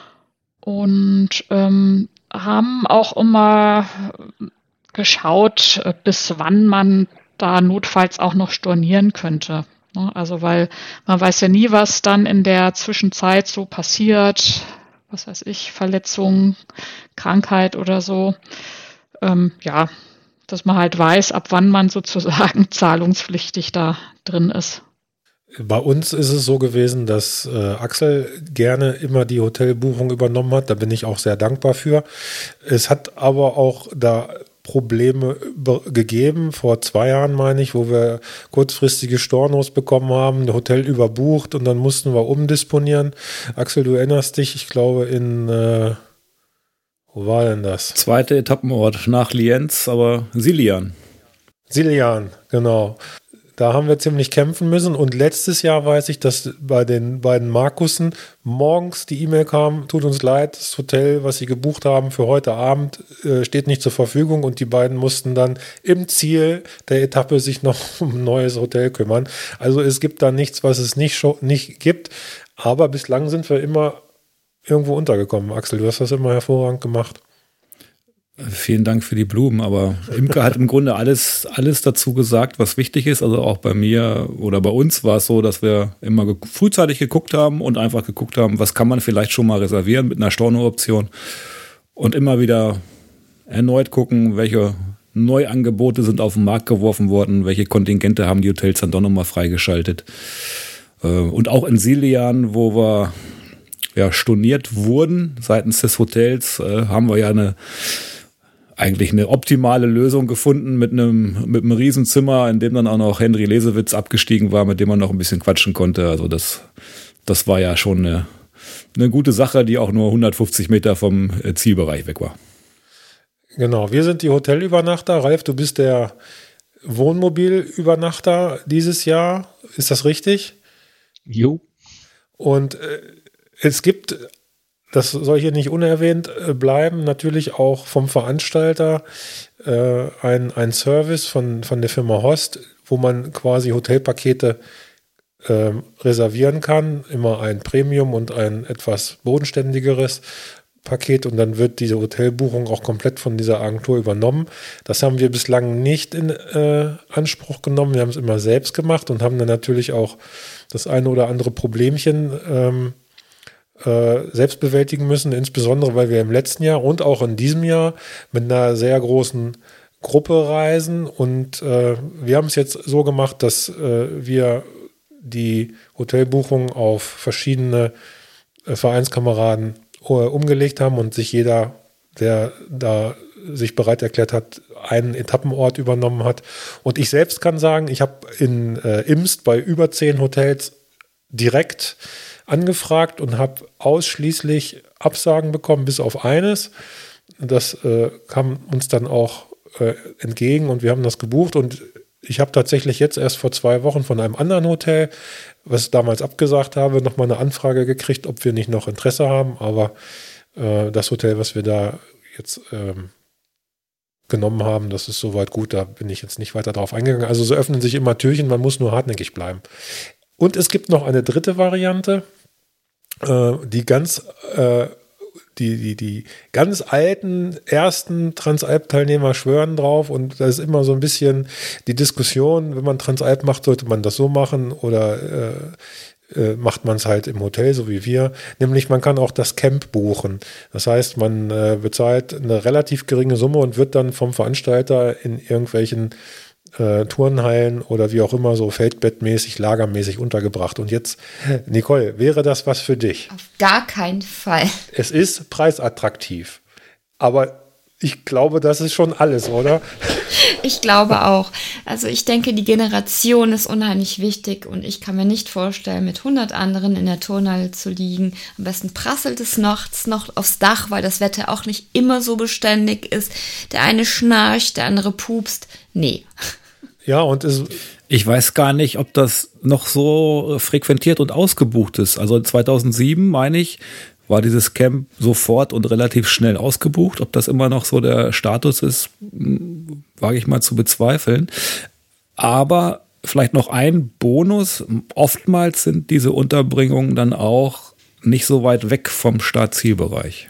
und ähm, haben auch immer geschaut, bis wann man da notfalls auch noch stornieren könnte. Also weil man weiß ja nie, was dann in der Zwischenzeit so passiert, was weiß ich, Verletzung, Krankheit oder so. Ähm, ja, dass man halt weiß, ab wann man sozusagen zahlungspflichtig da drin ist. Bei uns ist es so gewesen, dass äh, Axel gerne immer die Hotelbuchung übernommen hat. Da bin ich auch sehr dankbar für. Es hat aber auch da Probleme gegeben, vor zwei Jahren meine ich, wo wir kurzfristige Stornos bekommen haben, ein Hotel überbucht und dann mussten wir umdisponieren. Axel, du erinnerst dich, ich glaube in, äh, wo war denn das? Zweite Etappenort nach Lienz, aber Siljan. Siljan, genau. Da haben wir ziemlich kämpfen müssen und letztes Jahr weiß ich, dass bei den beiden Markussen morgens die E-Mail kam, tut uns leid, das Hotel, was sie gebucht haben für heute Abend, äh, steht nicht zur Verfügung und die beiden mussten dann im Ziel der Etappe sich noch um ein neues Hotel kümmern. Also es gibt da nichts, was es nicht, nicht gibt, aber bislang sind wir immer irgendwo untergekommen. Axel, du hast das immer hervorragend gemacht. Vielen Dank für die Blumen, aber Imke hat im Grunde alles, alles dazu gesagt, was wichtig ist. Also auch bei mir oder bei uns war es so, dass wir immer ge- frühzeitig geguckt haben und einfach geguckt haben, was kann man vielleicht schon mal reservieren mit einer Storno-Option und immer wieder erneut gucken, welche Neuangebote sind auf den Markt geworfen worden, welche Kontingente haben die Hotels dann doch nochmal freigeschaltet. Und auch in Siljan, wo wir ja storniert wurden seitens des Hotels, haben wir ja eine eigentlich eine optimale Lösung gefunden mit einem, mit einem Riesenzimmer, in dem dann auch noch Henry Lesewitz abgestiegen war, mit dem man noch ein bisschen quatschen konnte. Also das, das war ja schon eine, eine gute Sache, die auch nur hundertfünfzig Meter vom Zielbereich weg war. Genau, wir sind die Hotelübernachter. Ralf, du bist der Wohnmobilübernachter dieses Jahr. Ist das richtig? Jo. Und äh, es gibt, das soll hier nicht unerwähnt bleiben, natürlich auch vom Veranstalter äh, ein, ein Service von, von der Firma Host, wo man quasi Hotelpakete äh, reservieren kann. Immer ein Premium und ein etwas bodenständigeres Paket und dann wird diese Hotelbuchung auch komplett von dieser Agentur übernommen. Das haben wir bislang nicht in äh, Anspruch genommen. Wir haben es immer selbst gemacht und haben dann natürlich auch das eine oder andere Problemchen ähm, äh, selbst bewältigen müssen, insbesondere weil wir im letzten Jahr und auch in diesem Jahr mit einer sehr großen Gruppe reisen und äh, wir haben es jetzt so gemacht, dass äh, wir die Hotelbuchung auf verschiedene äh, Vereinskameraden umgelegt haben und sich jeder, der da sich bereit erklärt hat, einen Etappenort übernommen hat. Und ich selbst kann sagen, ich habe in äh, Imst bei über zehn Hotels direkt angefragt und habe ausschließlich Absagen bekommen, bis auf eines. Das äh, kam uns dann auch äh, entgegen und wir haben das gebucht und ich habe tatsächlich jetzt erst vor zwei Wochen von einem anderen Hotel, was ich damals abgesagt habe, nochmal eine Anfrage gekriegt, ob wir nicht noch Interesse haben. Aber äh, das Hotel, was wir da jetzt ähm, genommen haben, das ist soweit gut. Da bin ich jetzt nicht weiter drauf eingegangen. Also so öffnen sich immer Türchen, man muss nur hartnäckig bleiben. Und es gibt noch eine dritte Variante, äh, die ganz... Äh, Die, die, die ganz alten ersten Transalp-Teilnehmer schwören drauf und da ist immer so ein bisschen die Diskussion, wenn man Transalp macht, sollte man das so machen oder äh, äh, macht man es halt im Hotel, so wie wir. Nämlich man kann auch das Camp buchen. Das heißt, man äh, bezahlt eine relativ geringe Summe und wird dann vom Veranstalter in irgendwelchen Äh, Turnhallen oder wie auch immer so feldbettmäßig, lagermäßig untergebracht. Und jetzt, Nicole, wäre das was für dich? Auf gar keinen Fall. Es ist preisattraktiv, aber ich glaube, das ist schon alles, oder? Ich glaube auch. Also ich denke, die Generation ist unheimlich wichtig und ich kann mir nicht vorstellen, mit hundert anderen in der Turnhalle zu liegen. Am besten prasselt es nachts noch aufs Dach, weil das Wetter auch nicht immer so beständig ist. Der eine schnarcht, der andere pupst. Nee. Ja, und es, ich weiß gar nicht, ob das noch so frequentiert und ausgebucht ist. Also zweitausendsieben, meine ich, war dieses Camp sofort und relativ schnell ausgebucht. Ob das immer noch so der Status ist, wage ich mal zu bezweifeln. Aber vielleicht noch ein Bonus. Oftmals sind diese Unterbringungen dann auch nicht so weit weg vom Start-Zielbereich.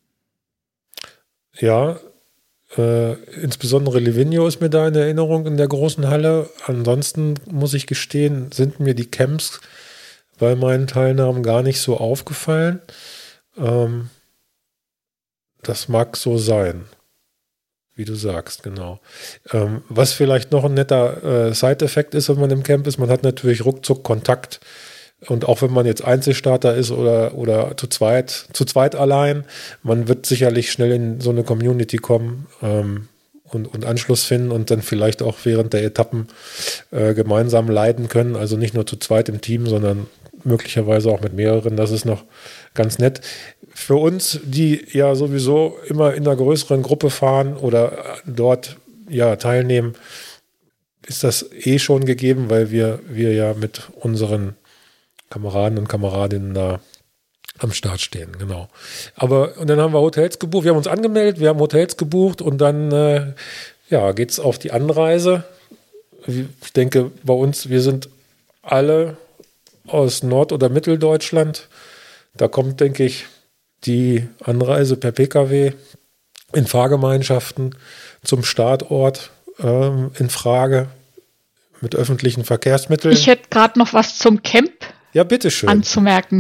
Ja, Äh, insbesondere Livigno ist mir da in Erinnerung in der großen Halle. Ansonsten muss ich gestehen, sind mir die Camps bei meinen Teilnahmen gar nicht so aufgefallen. Ähm, das mag so sein. wie du sagst, genau. Ähm, was vielleicht noch ein netter äh, Side-Effekt ist, wenn man im Camp ist, man hat natürlich ruckzuck Kontakt. Und auch wenn man jetzt Einzelstarter ist oder, oder zu zweit, zu zweit allein, man wird sicherlich schnell in so eine Community kommen ähm, und, und Anschluss finden und dann vielleicht auch während der Etappen äh, gemeinsam leiden können. Also nicht nur zu zweit im Team, sondern möglicherweise auch mit mehreren. Das ist noch ganz nett. Für uns, die ja sowieso immer in einer größeren Gruppe fahren oder dort ja teilnehmen, ist das eh schon gegeben, weil wir, wir ja mit unseren Kameraden und Kameradinnen da am Start stehen, genau. Aber und dann haben wir Hotels gebucht, wir haben uns angemeldet, wir haben Hotels gebucht und dann äh, ja, geht's auf die Anreise. Ich denke, bei uns, wir sind alle aus Nord- oder Mitteldeutschland. Da kommt, denke ich, die Anreise per Pkw in Fahrgemeinschaften zum Startort ähm, in Frage mit öffentlichen Verkehrsmitteln. Ich hätte gerade noch was zum Camp ja, bitteschön. anzumerken.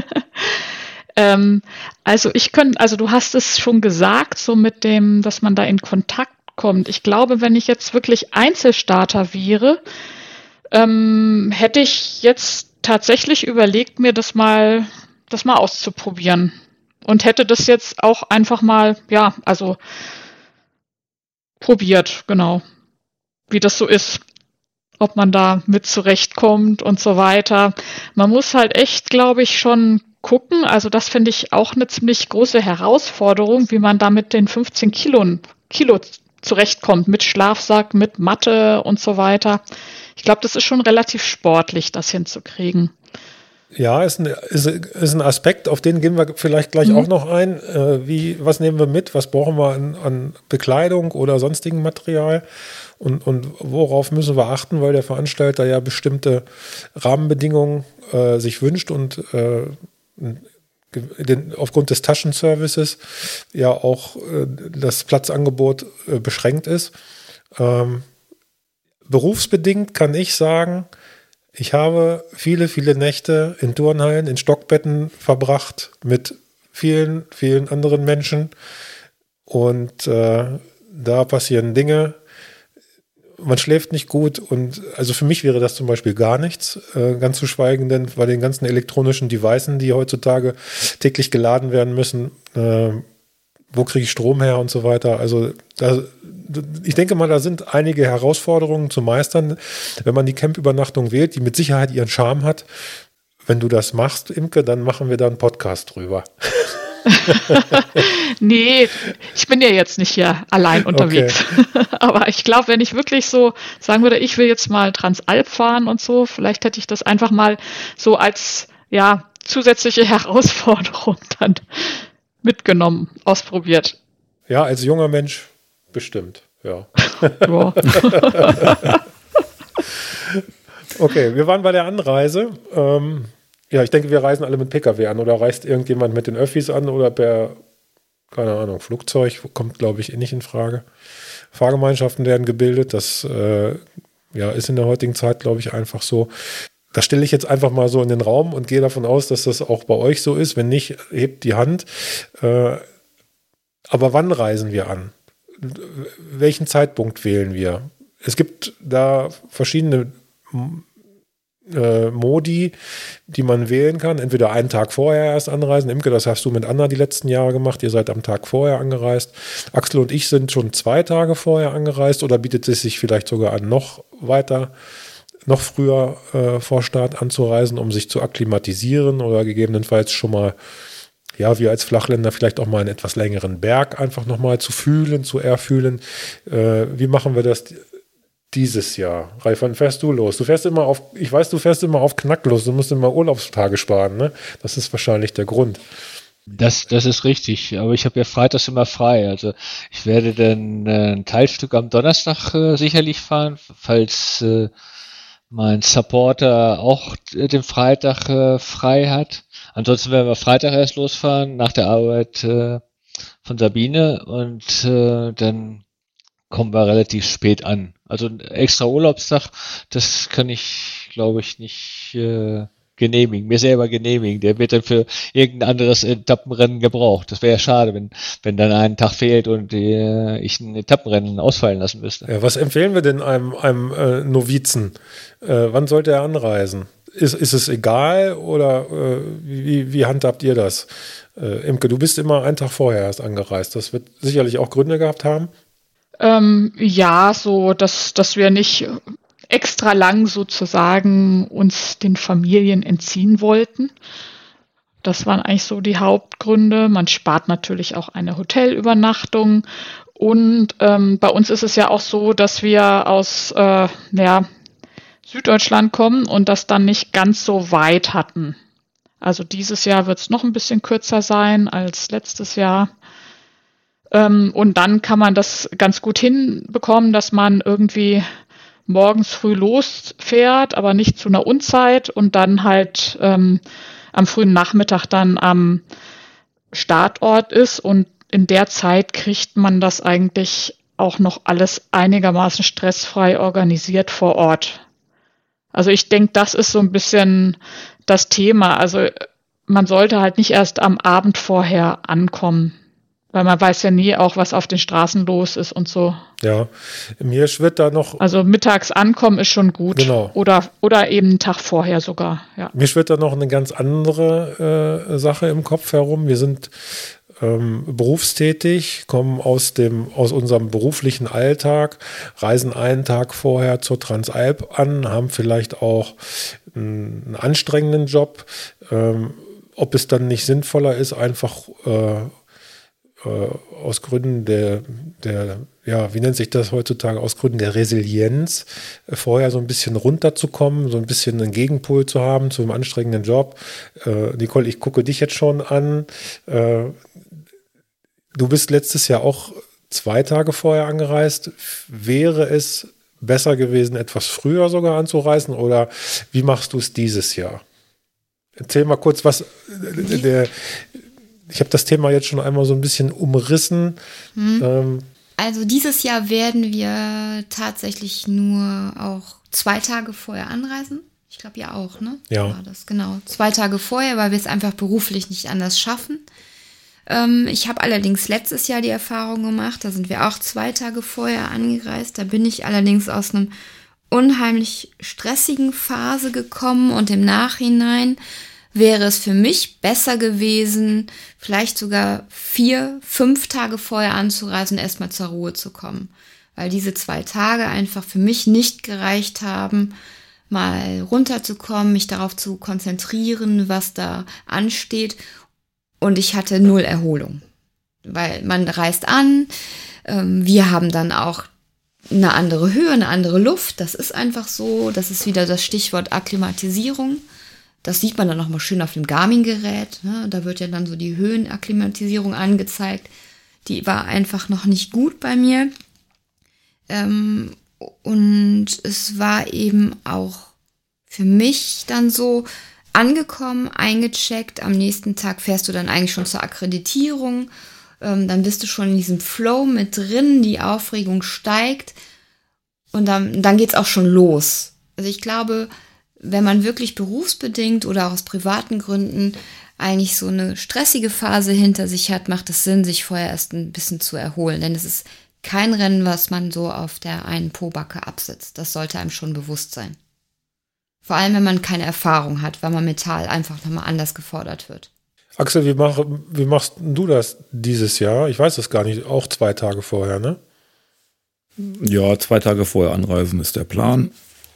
ähm, also ich könnte, also du hast es schon gesagt, so mit dem, dass man da in Kontakt kommt. Ich glaube, wenn ich jetzt wirklich Einzelstarter wäre, ähm, hätte ich jetzt tatsächlich überlegt, mir das mal, das mal auszuprobieren. Und hätte das jetzt auch einfach mal, ja, also probiert, genau, wie das so ist. Ob man da mit zurechtkommt und so weiter. Man muss halt echt, glaube ich, schon gucken. Also das finde ich auch eine ziemlich große Herausforderung, wie man da mit den fünfzehn Kilo, Kilo zurechtkommt. Mit Schlafsack, mit Matte und so weiter. Ich glaube, das ist schon relativ sportlich, das hinzukriegen. Ja, ist ein, ist, ist ein Aspekt, auf den gehen wir vielleicht gleich mhm. auch noch ein. Äh, wie, was nehmen wir mit? Was brauchen wir an, an Bekleidung oder sonstigen Material? Und, und worauf müssen wir achten, weil der Veranstalter ja bestimmte Rahmenbedingungen äh, sich wünscht und äh, den, aufgrund des Taschenservices ja auch äh, das Platzangebot äh, beschränkt ist. Ähm, berufsbedingt kann ich sagen, ich habe viele, viele Nächte in Turnhallen, in Stockbetten verbracht mit vielen, vielen anderen Menschen und äh, da passieren Dinge. Man schläft nicht gut und also für mich wäre das zum Beispiel gar nichts, äh, ganz zu schweigen, denn bei den ganzen elektronischen Devices, die heutzutage täglich geladen werden müssen, äh, wo kriege ich Strom her und so weiter. Also da, ich denke mal, da sind einige Herausforderungen zu meistern, wenn man die Campübernachtung wählt, die mit Sicherheit ihren Charme hat. Wenn du das machst, Imke, dann machen wir da einen Podcast drüber. Nee, ich bin ja jetzt nicht hier allein unterwegs. Okay. Aber ich glaube, wenn ich wirklich so sagen würde, ich will jetzt mal Transalp fahren und so, vielleicht hätte ich das einfach mal so als ja zusätzliche Herausforderung dann mitgenommen, ausprobiert. Ja, als junger Mensch bestimmt, ja. Ja. Okay, wir waren bei der Anreise. Ähm, ja, ich denke, wir reisen alle mit Pkw an oder reist irgendjemand mit den Öffis an oder per, keine Ahnung, Flugzeug, kommt, glaube ich, nicht in Frage. Fahrgemeinschaften werden gebildet, das äh, ja, ist in der heutigen Zeit, glaube ich, einfach so. Das stelle ich jetzt einfach mal so in den Raum und gehe davon aus, dass das auch bei euch so ist. Wenn nicht, hebt die Hand. Äh, aber wann reisen wir an? Welchen Zeitpunkt wählen wir? Es gibt da verschiedene äh, Modi, die man wählen kann. Entweder einen Tag vorher erst anreisen. Imke, das hast du mit Anna die letzten Jahre gemacht. Ihr seid am Tag vorher angereist. Axel und ich sind schon zwei Tage vorher angereist oder bietet es sich vielleicht sogar an, noch weiter noch früher äh, vor Start anzureisen, um sich zu akklimatisieren oder gegebenenfalls schon mal, ja, wir als Flachländer vielleicht auch mal einen etwas längeren Berg einfach nochmal zu fühlen, zu erfühlen. Äh, wie machen wir das dieses Jahr? Ralf, wann fährst du los? Du fährst immer auf, ich weiß, du fährst immer auf Knack los, du musst immer Urlaubstage sparen, ne? Das ist wahrscheinlich der Grund. Das, das ist richtig, aber ich habe ja freitags immer frei. Also ich werde dann äh, ein Teilstück am Donnerstag äh, sicherlich fahren, falls äh, mein Supporter auch den Freitag äh, frei hat. Ansonsten werden wir Freitag erst losfahren, nach der Arbeit äh, von Sabine und äh, dann kommen wir relativ spät an. Also ein extra Urlaubstag, das kann ich, glaube ich, nicht äh, genehmigen, mir selber genehmigen. Der wird dann für irgendein anderes Etappenrennen gebraucht. Das wäre ja schade, wenn, wenn dann ein Tag fehlt und äh, ich ein Etappenrennen ausfallen lassen müsste. Ja, was empfehlen wir denn einem, einem äh, Novizen? Äh, wann sollte er anreisen? Ist, ist es egal oder äh, wie, wie handhabt ihr das? Äh, Imke, du bist immer einen Tag vorher erst angereist. Das wird sicherlich auch Gründe gehabt haben. Ähm, ja, so, dass, dass wir nicht extra lang sozusagen uns den Familien entziehen wollten. Das waren eigentlich so die Hauptgründe. Man spart natürlich auch eine Hotelübernachtung. Und ähm, bei uns ist es ja auch so, dass wir aus äh, ja, Süddeutschland kommen und das dann nicht ganz so weit hatten. Also dieses Jahr wird es noch ein bisschen kürzer sein als letztes Jahr. Ähm, und dann kann man das ganz gut hinbekommen, dass man irgendwie morgens früh losfährt, aber nicht zu einer Unzeit und dann halt ähm, am frühen Nachmittag dann am Startort ist und in der Zeit kriegt man das eigentlich auch noch alles einigermaßen stressfrei organisiert vor Ort. Also ich denke, das ist so ein bisschen das Thema. Also man sollte halt nicht erst am Abend vorher ankommen. Weil man weiß ja nie auch, was auf den Straßen los ist und so. Ja, mir schwirrt da noch... Also mittags ankommen ist schon gut. Genau. Oder, oder eben einen Tag vorher sogar, ja. Mir schwirrt da noch eine ganz andere äh, Sache im Kopf herum. Wir sind ähm, berufstätig, kommen aus dem, aus unserem beruflichen Alltag, reisen einen Tag vorher zur Transalp an, haben vielleicht auch einen, einen anstrengenden Job. Ähm, ob es dann nicht sinnvoller ist, einfach... Äh, aus Gründen der, der, ja, wie nennt sich das heutzutage, aus Gründen der Resilienz, vorher so ein bisschen runterzukommen, so ein bisschen einen Gegenpol zu haben zu einem anstrengenden Job. Äh, Nicole, ich gucke dich jetzt schon an. Äh, du bist letztes Jahr auch zwei Tage vorher angereist. Wäre es besser gewesen, etwas früher sogar anzureisen oder wie machst du es dieses Jahr? Erzähl mal kurz, was der Ich habe das Thema jetzt schon einmal so ein bisschen umrissen. Hm. Ähm, also dieses Jahr werden wir tatsächlich nur auch zwei Tage vorher anreisen. Ich glaube ja auch, ne? Ja. War das, genau. Zwei Tage vorher, weil wir es einfach beruflich nicht anders schaffen. Ähm, ich habe allerdings letztes Jahr die Erfahrung gemacht, da sind wir auch zwei Tage vorher angereist. Da bin ich allerdings aus einem unheimlich stressigen Phase gekommen und im Nachhinein wäre es für mich besser gewesen, vielleicht sogar vier, fünf Tage vorher anzureisen, erstmal zur Ruhe zu kommen. Weil diese zwei Tage einfach für mich nicht gereicht haben, mal runterzukommen, mich darauf zu konzentrieren, was da ansteht. Und ich hatte null Erholung. Weil man reist an, ähm, wir haben dann auch eine andere Höhe, eine andere Luft. Das ist einfach so, das ist wieder das Stichwort Akklimatisierung. Das sieht man dann nochmal schön auf dem Garmin-Gerät. Ne? Da wird ja dann so die Höhenakklimatisierung angezeigt. Die war einfach noch nicht gut bei mir. Ähm, und es war eben auch für mich dann so angekommen, eingecheckt. Am nächsten Tag fährst du dann eigentlich schon zur Akkreditierung. Ähm, dann bist du schon in diesem Flow mit drin. Die Aufregung steigt. Und dann, dann geht's auch schon los. Also ich glaube, wenn man wirklich berufsbedingt oder auch aus privaten Gründen eigentlich so eine stressige Phase hinter sich hat, macht es Sinn, sich vorher erst ein bisschen zu erholen. Denn es ist kein Rennen, was man so auf der einen Pobacke absitzt. Das sollte einem schon bewusst sein. Vor allem, wenn man keine Erfahrung hat, weil man mental einfach nochmal anders gefordert wird. Axel, wie, mach, wie machst du das dieses Jahr? Ich weiß es gar nicht, auch zwei Tage vorher, ne? Ja, zwei Tage vorher anreisen ist der Plan.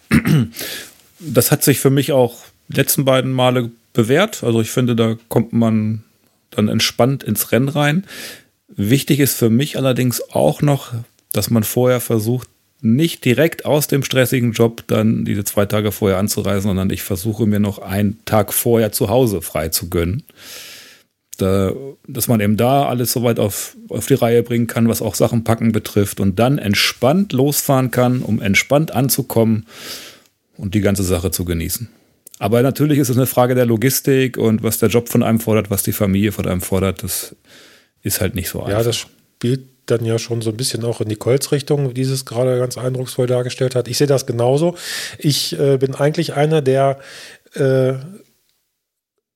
Das hat sich für mich auch die letzten beiden Male bewährt. Also ich finde, da kommt man dann entspannt ins Rennen rein. Wichtig ist für mich allerdings auch noch, dass man vorher versucht, nicht direkt aus dem stressigen Job dann diese zwei Tage vorher anzureisen, sondern ich versuche mir noch einen Tag vorher zu Hause frei zu gönnen. Da, dass man eben da alles soweit auf, auf die Reihe bringen kann, was auch Sachen packen betrifft und dann entspannt losfahren kann, um entspannt anzukommen und die ganze Sache zu genießen. Aber natürlich ist es eine Frage der Logistik und was der Job von einem fordert, was die Familie von einem fordert, das ist halt nicht so einfach. Ja, das spielt dann ja schon so ein bisschen auch in Nicoles Richtung, wie sie es gerade ganz eindrucksvoll dargestellt hat. Ich sehe das genauso. Ich äh, bin eigentlich einer, der äh,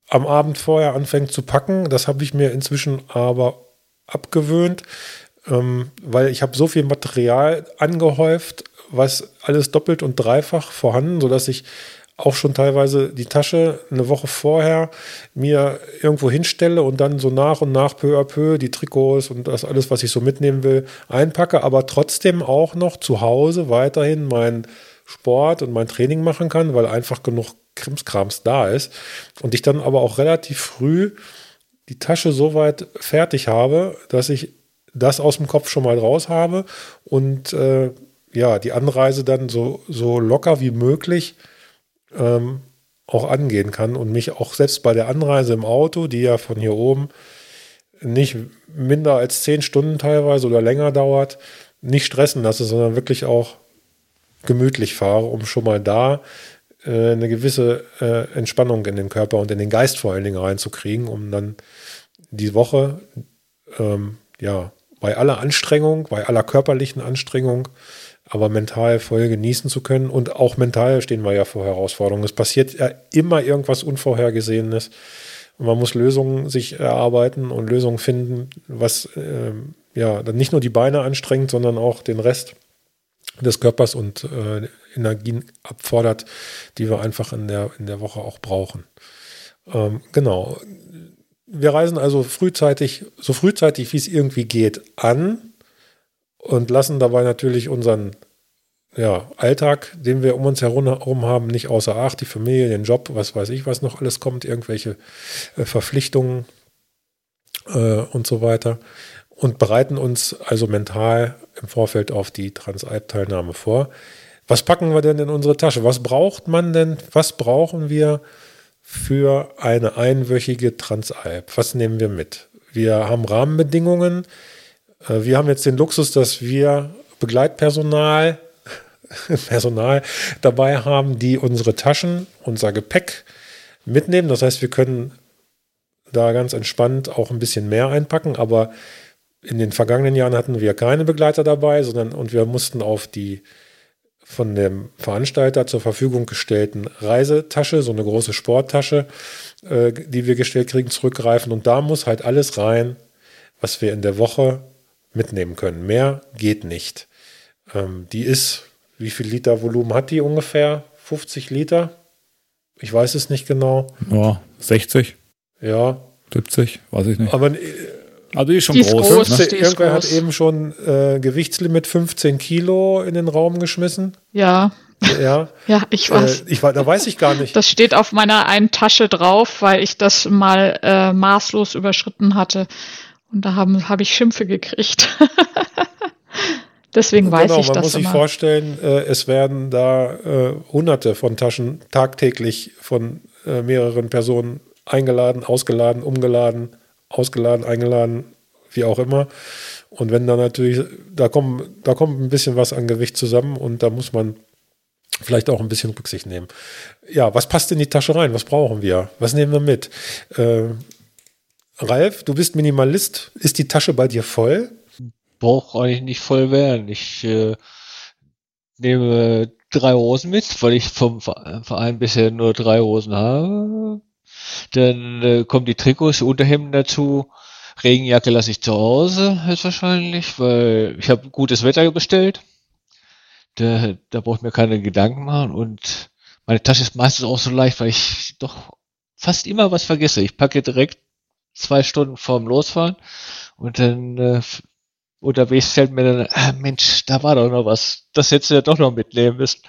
am Abend vorher anfängt zu packen. Das habe ich mir inzwischen aber abgewöhnt, ähm, weil ich habe so viel Material angehäuft, was alles doppelt und dreifach vorhanden, sodass ich auch schon teilweise die Tasche eine Woche vorher mir irgendwo hinstelle und dann so nach und nach peu à peu die Trikots und das alles, was ich so mitnehmen will, einpacke, aber trotzdem auch noch zu Hause weiterhin meinen Sport und mein Training machen kann, weil einfach genug Krimskrams da ist und ich dann aber auch relativ früh die Tasche so weit fertig habe, dass ich das aus dem Kopf schon mal raus habe und äh, ja, die Anreise dann so, so locker wie möglich ähm, auch angehen kann und mich auch selbst bei der Anreise im Auto, die ja von hier oben nicht minder als zehn Stunden teilweise oder länger dauert, nicht stressen lasse, sondern wirklich auch gemütlich fahre, um schon mal da äh, eine gewisse äh, Entspannung in den Körper und in den Geist vor allen Dingen reinzukriegen, um dann die Woche ähm, ja, bei aller Anstrengung, bei aller körperlichen Anstrengung, aber mental voll genießen zu können. Und auch mental stehen wir ja vor Herausforderungen. Es passiert ja immer irgendwas Unvorhergesehenes. Und man muss Lösungen sich erarbeiten und Lösungen finden, was ähm, ja dann nicht nur die Beine anstrengt, sondern auch den Rest des Körpers und äh, Energien abfordert, die wir einfach in der, in der Woche auch brauchen. Ähm, genau. Wir reisen also frühzeitig, so frühzeitig wie es irgendwie geht, an und lassen dabei natürlich unseren ja, Alltag, den wir um uns herum haben, nicht außer Acht, die Familie, den Job, was weiß ich, was noch alles kommt, irgendwelche äh, Verpflichtungen äh, und so weiter und bereiten uns also mental im Vorfeld auf die Transalp-Teilnahme vor. Was packen wir denn in unsere Tasche? Was braucht man denn, was brauchen wir für eine einwöchige Transalp? Was nehmen wir mit? Wir haben Rahmenbedingungen. Wir haben jetzt den Luxus, dass wir Begleitpersonal Personal dabei haben, die unsere Taschen, unser Gepäck mitnehmen. Das heißt, wir können da ganz entspannt auch ein bisschen mehr einpacken, aber in den vergangenen Jahren hatten wir keine Begleiter dabei, sondern und wir mussten auf die von dem Veranstalter zur Verfügung gestellten Reisetasche, so eine große Sporttasche, äh, die wir gestellt kriegen, zurückgreifen. Und da muss halt alles rein, was wir in der Woche mitnehmen können. Mehr geht nicht. Ähm, die ist, wie viel Liter Volumen hat die ungefähr? fünfzig Liter? Ich weiß es nicht genau. Ja, sechzig. Ja. siebzig, weiß ich nicht. Aber also die ist schon die ist groß. groß. Ne? Die ist Irgendwer groß. hat eben schon äh, Gewichtslimit fünfzehn Kilo in den Raum geschmissen. Ja, Ja, ja, ich weiß. Äh, ich, da weiß ich gar nicht. Das steht auf meiner einen Tasche drauf, weil ich das mal äh, maßlos überschritten hatte. Und da habe hab ich Schimpfe gekriegt. Deswegen weiß genau, ich man das muss sich immer. vorstellen, äh, es werden da äh, hunderte von Taschen tagtäglich von äh, mehreren Personen eingeladen, ausgeladen, umgeladen, ausgeladen, eingeladen, wie auch immer. Und wenn da natürlich, da kommen, da kommt ein bisschen was an Gewicht zusammen und da muss man vielleicht auch ein bisschen Rücksicht nehmen. Ja, was passt in die Tasche rein? Was brauchen wir? Was nehmen wir mit? Äh, Ralf, du bist Minimalist. Ist die Tasche bei dir voll? Braucht eigentlich nicht voll werden. Ich äh, nehme drei Hosen mit, weil ich vom Verein bisher nur drei Hosen habe. Dann äh, kommen die Trikots, die Unterhemden dazu. Regenjacke lasse ich zu Hause, höchstwahrscheinlich, weil ich habe gutes Wetter bestellt. Da, da brauche ich mir keine Gedanken machen. Und meine Tasche ist meistens auch so leicht, weil ich doch fast immer was vergesse. Ich packe direkt zwei Stunden vorm Losfahren und dann äh, unterwegs fällt mir dann, ah, Mensch, da war doch noch was. Das hättest du ja doch noch mitnehmen müssen.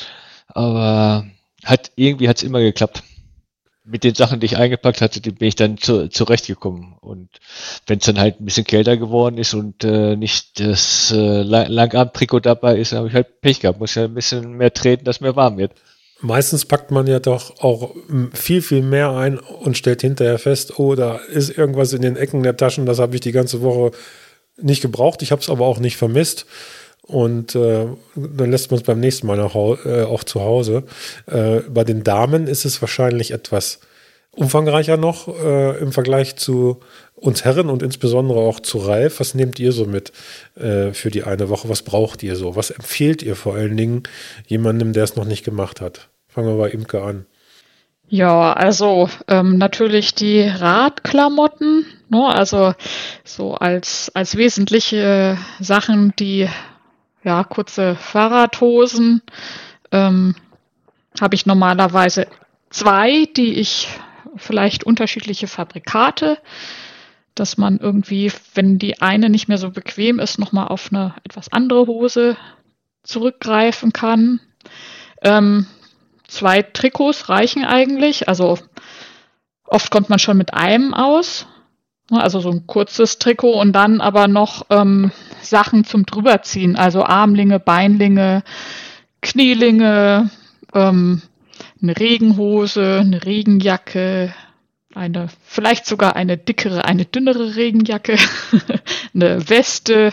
Aber hat irgendwie hat's immer geklappt. Mit den Sachen, die ich eingepackt hatte, die bin ich dann zu, zurechtgekommen. Und wenn es dann halt ein bisschen kälter geworden ist und äh, nicht das äh, Langarm-Trikot dabei ist, dann habe ich halt Pech gehabt. Muss ja ein bisschen mehr treten, dass mir warm wird. Meistens packt man ja doch auch viel, viel mehr ein und stellt hinterher fest, oh, da ist irgendwas in den Ecken der Taschen, das habe ich die ganze Woche nicht gebraucht, ich habe es aber auch nicht vermisst. Und äh, dann lässt man es beim nächsten Mal nach Hau- äh, auch zu Hause. Äh, bei den Damen ist es wahrscheinlich etwas umfangreicher noch äh, im Vergleich zu uns Herren und insbesondere auch zu Ralf. Was nehmt ihr so mit äh, für die eine Woche? Was braucht ihr so? Was empfiehlt ihr vor allen Dingen jemandem, der es noch nicht gemacht hat? Fangen wir bei Imke an. Ja, also ähm, natürlich die Radklamotten, ne? Also so als als wesentliche Sachen die ja kurze Fahrradhosen ähm, habe ich normalerweise zwei, die ich vielleicht unterschiedliche Fabrikate, dass man irgendwie, wenn die eine nicht mehr so bequem ist, nochmal auf eine etwas andere Hose zurückgreifen kann. Ähm, zwei Trikots reichen eigentlich, also oft kommt man schon mit einem aus, also so ein kurzes Trikot und dann aber noch ähm, Sachen zum Drüberziehen, also Armlinge, Beinlinge, Knielinge, ähm, eine Regenhose, eine Regenjacke, eine, vielleicht sogar eine dickere, eine dünnere Regenjacke, eine Weste,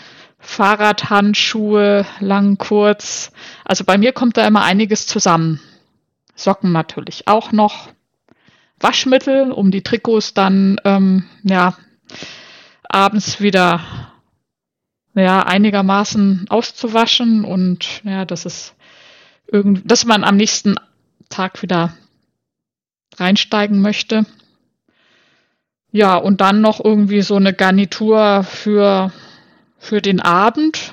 Fahrradhandschuhe, lang, kurz. Also bei mir kommt da immer einiges zusammen. Socken natürlich auch noch. Waschmittel, um die Trikots dann ähm, ja abends wieder ja einigermaßen auszuwaschen und ja, dass es irgendwie, dass man am nächsten Tag wieder reinsteigen möchte. Ja, und dann noch irgendwie so eine Garnitur für, für den Abend.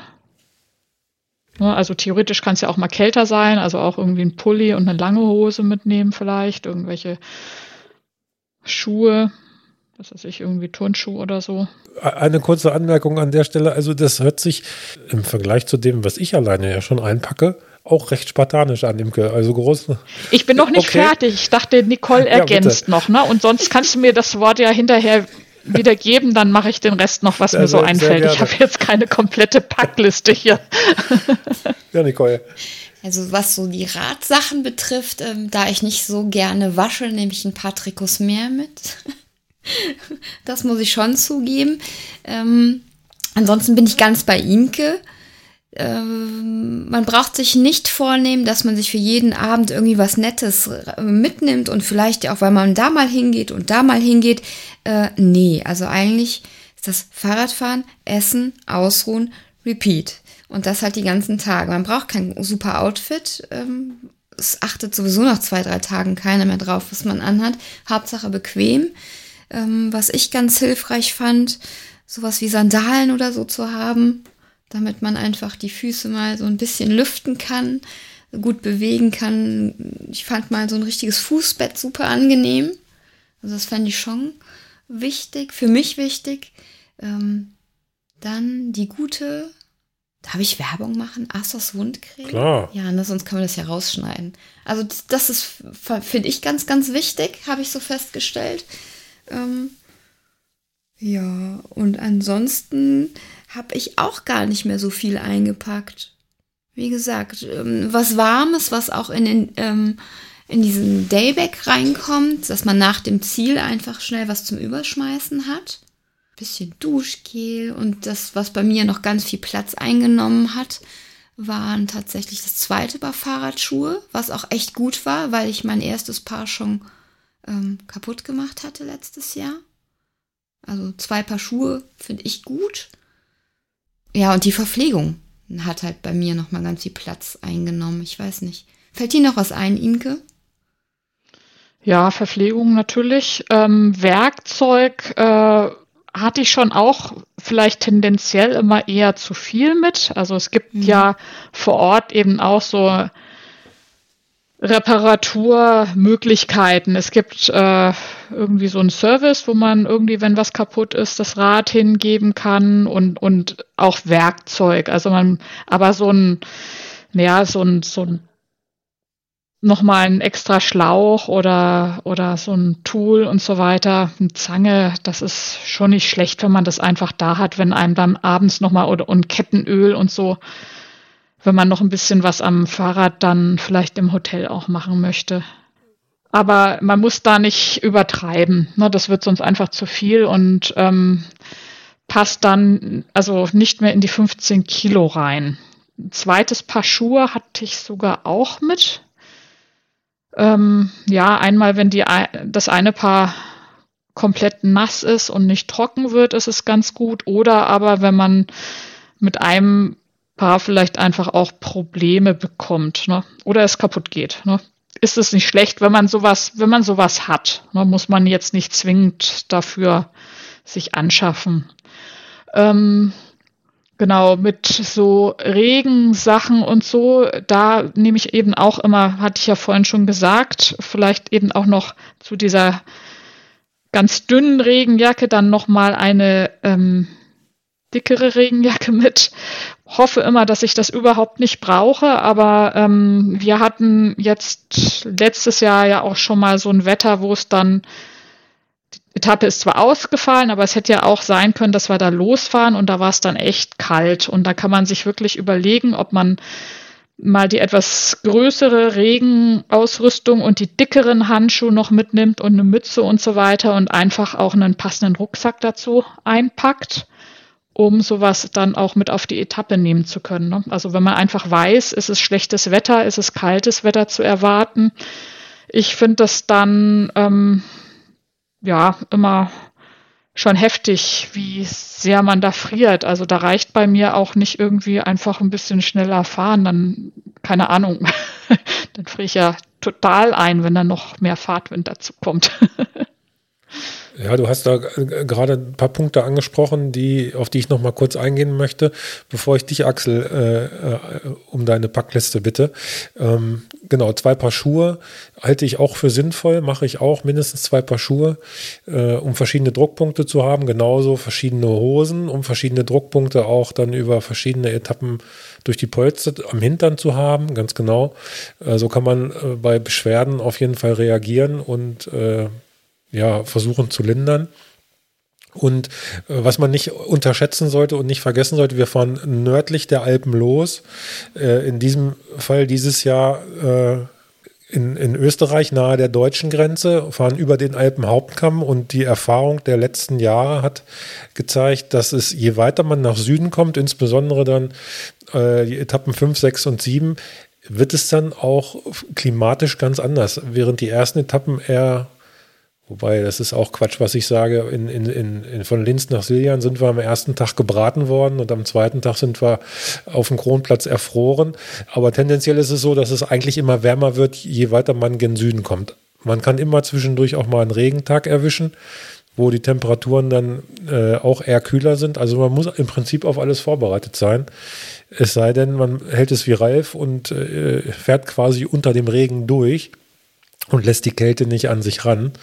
Ja, also theoretisch kann es ja auch mal kälter sein, also auch irgendwie ein Pulli und eine lange Hose mitnehmen vielleicht, irgendwelche Schuhe, was weiß ich, irgendwie Turnschuhe oder so. Eine kurze Anmerkung an der Stelle, also das hört sich im Vergleich zu dem, was ich alleine ja schon einpacke, auch recht spartanisch an, Imke. Also groß. Ich bin noch nicht okay. fertig. Ich dachte, Nicole ergänzt ja, noch, ne? Und sonst kannst du mir das Wort ja hinterher wieder geben, dann mache ich den Rest noch, was ja, mir so sehr, einfällt. Sehr ich habe jetzt keine komplette Packliste hier. Ja, Nicole. Also was so die Radsachen betrifft, ähm, da ich nicht so gerne wasche, nehme ich ein paar Trikots mehr mit. Das muss ich schon zugeben. Ähm, ansonsten bin ich ganz bei Imke. Ähm, man braucht sich nicht vornehmen, dass man sich für jeden Abend irgendwie was Nettes mitnimmt und vielleicht auch, weil man da mal hingeht und da mal hingeht. Äh, nee, also eigentlich ist das Fahrradfahren, Essen, Ausruhen, Repeat. Und das halt die ganzen Tage. Man braucht kein super Outfit. Ähm, es achtet sowieso nach zwei, drei Tagen keiner mehr drauf, was man anhat. Hauptsache bequem. Ähm, was ich ganz hilfreich fand, sowas wie Sandalen oder so zu haben, damit man einfach die Füße mal so ein bisschen lüften kann, gut bewegen kann. Ich fand mal so ein richtiges Fußbett super angenehm. Also das fand ich schon wichtig, für mich wichtig. Ähm, dann die gute, darf ich Werbung machen? Asos Wundcreme? Klar. Ja, ne, sonst kann man das ja rausschneiden. Also das ist, finde ich, ganz, ganz wichtig, habe ich so festgestellt. Ähm, ja, und ansonsten habe ich auch gar nicht mehr so viel eingepackt. Wie gesagt, ähm, was Warmes, was auch in, den, ähm, in diesen Daybag reinkommt, dass man nach dem Ziel einfach schnell was zum Überschmeißen hat. Bisschen Duschgel und das, was bei mir noch ganz viel Platz eingenommen hat, waren tatsächlich das zweite Paar Fahrradschuhe, was auch echt gut war, weil ich mein erstes Paar schon ähm, kaputt gemacht hatte letztes Jahr. Also zwei Paar Schuhe finde ich gut. Ja, und die Verpflegung hat halt bei mir nochmal ganz viel Platz eingenommen. Ich weiß nicht. Fällt dir noch was ein, Imke? Ja, Verpflegung natürlich. Ähm, Werkzeug äh, hatte ich schon auch vielleicht tendenziell immer eher zu viel mit. Also es gibt mhm. ja vor Ort eben auch so Reparaturmöglichkeiten. Es gibt äh, irgendwie so einen Service, wo man irgendwie, wenn was kaputt ist, das Rad hingeben kann und und auch Werkzeug. Also man, aber so ein, ja, so ein so ein nochmal ein extra Schlauch oder oder so ein Tool und so weiter, eine Zange, das ist schon nicht schlecht, wenn man das einfach da hat, wenn einem dann abends nochmal oder und Kettenöl und so, wenn man noch ein bisschen was am Fahrrad dann vielleicht im Hotel auch machen möchte. Aber man muss da nicht übertreiben, ne? Das wird sonst einfach zu viel und ähm, passt dann also nicht mehr in die fünfzehn Kilo rein. Ein zweites Paar Schuhe hatte ich sogar auch mit. Ähm, ja, einmal, wenn die das eine Paar komplett nass ist und nicht trocken wird, ist es ganz gut. Oder aber, wenn man mit einem Paar vielleicht einfach auch Probleme bekommt, ne? Oder es kaputt geht. Ne? ist es nicht schlecht, wenn man sowas, wenn man sowas hat. Da muss man jetzt nicht zwingend dafür sich anschaffen. Ähm, genau, mit so Regensachen und so, da nehme ich eben auch immer, hatte ich ja vorhin schon gesagt, vielleicht eben auch noch zu dieser ganz dünnen Regenjacke dann nochmal eine ähm, dickere Regenjacke mit. Hoffe immer, dass ich das überhaupt nicht brauche, aber ähm, wir hatten jetzt letztes Jahr ja auch schon mal so ein Wetter, wo es dann, die Etappe ist zwar ausgefallen, aber es hätte ja auch sein können, dass wir da losfahren und da war es dann echt kalt und da kann man sich wirklich überlegen, ob man mal die etwas größere Regenausrüstung und die dickeren Handschuhe noch mitnimmt und eine Mütze und so weiter und einfach auch einen passenden Rucksack dazu einpackt, um sowas dann auch mit auf die Etappe nehmen zu können. Ne? Also wenn man einfach weiß, ist es schlechtes Wetter, ist es kaltes Wetter zu erwarten. Ich finde das dann ähm, ja immer schon heftig, wie sehr man da friert. Also da reicht bei mir auch nicht irgendwie einfach ein bisschen schneller fahren, dann, keine Ahnung, dann friere ich ja total ein, wenn dann noch mehr Fahrtwind dazu kommt. Ja, du hast da gerade ein paar Punkte angesprochen, die, auf die ich noch mal kurz eingehen möchte, bevor ich dich, Axel, äh, um deine Packliste bitte. Ähm, genau, zwei Paar Schuhe halte ich auch für sinnvoll, mache ich auch mindestens zwei Paar Schuhe, äh, um verschiedene Druckpunkte zu haben, genauso verschiedene Hosen, um verschiedene Druckpunkte auch dann über verschiedene Etappen durch die Polster am Hintern zu haben, ganz genau. Äh, so kann man äh, bei Beschwerden auf jeden Fall reagieren und äh, ja, versuchen zu lindern. Und äh, was man nicht unterschätzen sollte und nicht vergessen sollte, wir fahren nördlich der Alpen los. Äh, in diesem Fall dieses Jahr äh, in, in Österreich nahe der deutschen Grenze, fahren über den Alpenhauptkamm und die Erfahrung der letzten Jahre hat gezeigt, dass es, je weiter man nach Süden kommt, insbesondere dann äh, die Etappen fünf, sechs und sieben, wird es dann auch klimatisch ganz anders. Während die ersten Etappen eher Wobei, das ist auch Quatsch, was ich sage. In, in, in, von Linz nach Siljan sind wir am ersten Tag gebraten worden und am zweiten Tag sind wir auf dem Kronplatz erfroren. Aber tendenziell ist es so, dass es eigentlich immer wärmer wird, je weiter man gen Süden kommt. Man kann immer zwischendurch auch mal einen Regentag erwischen, wo die Temperaturen dann äh, auch eher kühler sind. Also man muss im Prinzip auf alles vorbereitet sein. Es sei denn, man hält es wie Ralf und äh, fährt quasi unter dem Regen durch und lässt die Kälte nicht an sich ran.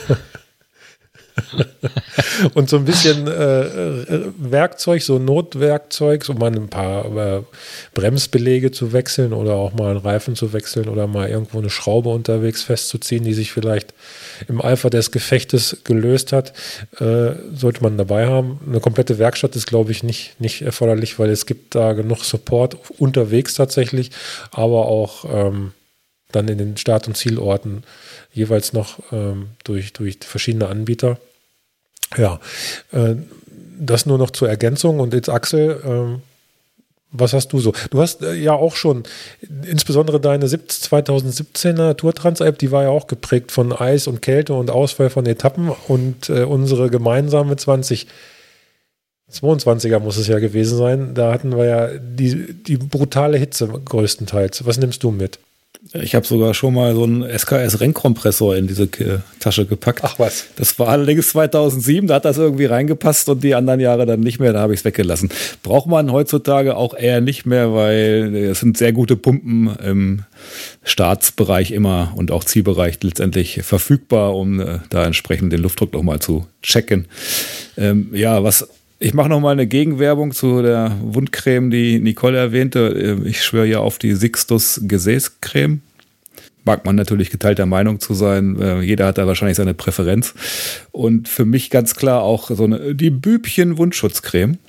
Und so ein bisschen äh, Werkzeug, so Notwerkzeug, so mal ein paar äh, Bremsbeläge zu wechseln oder auch mal einen Reifen zu wechseln oder mal irgendwo eine Schraube unterwegs festzuziehen, die sich vielleicht im Eifer des Gefechtes gelöst hat, äh, sollte man dabei haben. Eine komplette Werkstatt ist, glaube ich, nicht, nicht erforderlich, weil es gibt da genug Support unterwegs tatsächlich, aber auch ähm, dann in den Start- und Zielorten jeweils noch ähm, durch, durch verschiedene Anbieter. Ja, äh, das nur noch zur Ergänzung. Und jetzt Axel, äh, was hast du so? Du hast äh, ja auch schon, insbesondere deine zwanzig siebzehner Tour Transalp, die war ja auch geprägt von Eis und Kälte und Ausfall von Etappen. Und äh, unsere gemeinsame zwanzig zweiundzwanziger muss es ja gewesen sein. Da hatten wir ja die, die brutale Hitze größtenteils. Was nimmst du mit? Ich habe sogar schon mal so einen S K S-Rennkompressor in diese äh, Tasche gepackt. Ach was. Das war allerdings zweitausendsieben, da hat das irgendwie reingepasst und die anderen Jahre dann nicht mehr, da habe ich es weggelassen. Braucht man heutzutage auch eher nicht mehr, weil es sind sehr gute Pumpen im Startsbereich immer und auch Zielbereich letztendlich verfügbar, um äh, da entsprechend den Luftdruck nochmal zu checken. Ähm, ja, was... Ich mache nochmal eine Gegenwerbung zu der Wundcreme, die Nicole erwähnte. Ich schwöre ja auf die Sixtus Gesäßcreme. Mag man natürlich geteilter Meinung zu sein. Jeder hat da wahrscheinlich seine Präferenz. Und für mich ganz klar auch so eine, die Bübchen Wundschutzcreme.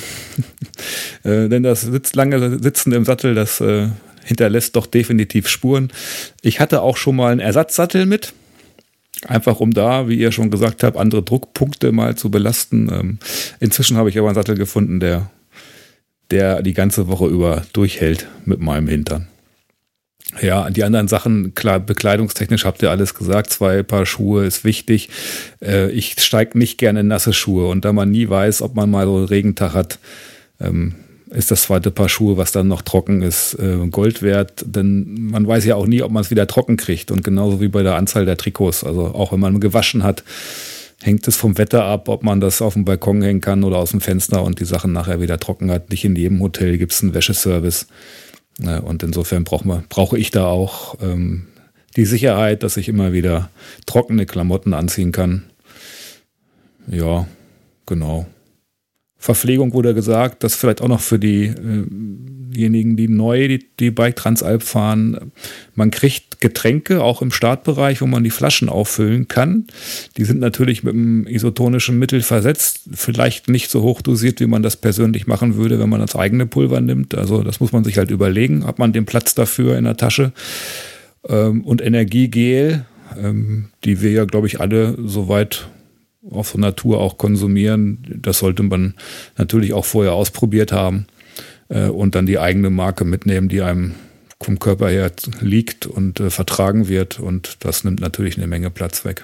Denn das sitzt lange Sitzen im Sattel, das äh, hinterlässt doch definitiv Spuren. Ich hatte auch schon mal einen Ersatzsattel mit. Einfach um da, wie ihr schon gesagt habt, andere Druckpunkte mal zu belasten. Inzwischen habe ich aber einen Sattel gefunden, der, der die ganze Woche über durchhält mit meinem Hintern. Ja, die anderen Sachen, klar, bekleidungstechnisch habt ihr alles gesagt. Zwei Paar Schuhe ist wichtig. Ich steige nicht gerne in nasse Schuhe und da man nie weiß, ob man mal so einen Regentag hat, ist das zweite Paar Schuhe, was dann noch trocken ist, äh, Gold wert, denn man weiß ja auch nie, ob man es wieder trocken kriegt und genauso wie bei der Anzahl der Trikots, also auch wenn man gewaschen hat, hängt es vom Wetter ab, ob man das auf dem Balkon hängen kann oder aus dem Fenster und die Sachen nachher wieder trocken hat. Nicht in jedem Hotel gibt es einen Wäscheservice. Und insofern brauche brauche ich da auch ähm, die Sicherheit, dass ich immer wieder trockene Klamotten anziehen kann. Ja, genau. Verpflegung wurde gesagt, das vielleicht auch noch für die, äh, diejenigen, die neu die, die Bike Transalp fahren. Man kriegt Getränke auch im Startbereich, wo man die Flaschen auffüllen kann. Die sind natürlich mit einem isotonischen Mittel versetzt, vielleicht nicht so hoch dosiert, wie man das persönlich machen würde, wenn man das eigene Pulver nimmt. Also das muss man sich halt überlegen, hat man den Platz dafür in der Tasche. Ähm, und Energiegel, ähm, die wir ja, glaube ich, alle soweit auf der Natur auch konsumieren. Das sollte man natürlich auch vorher ausprobiert haben äh, und dann die eigene Marke mitnehmen, die einem vom Körper her liegt und äh, vertragen wird. Und das nimmt natürlich eine Menge Platz weg.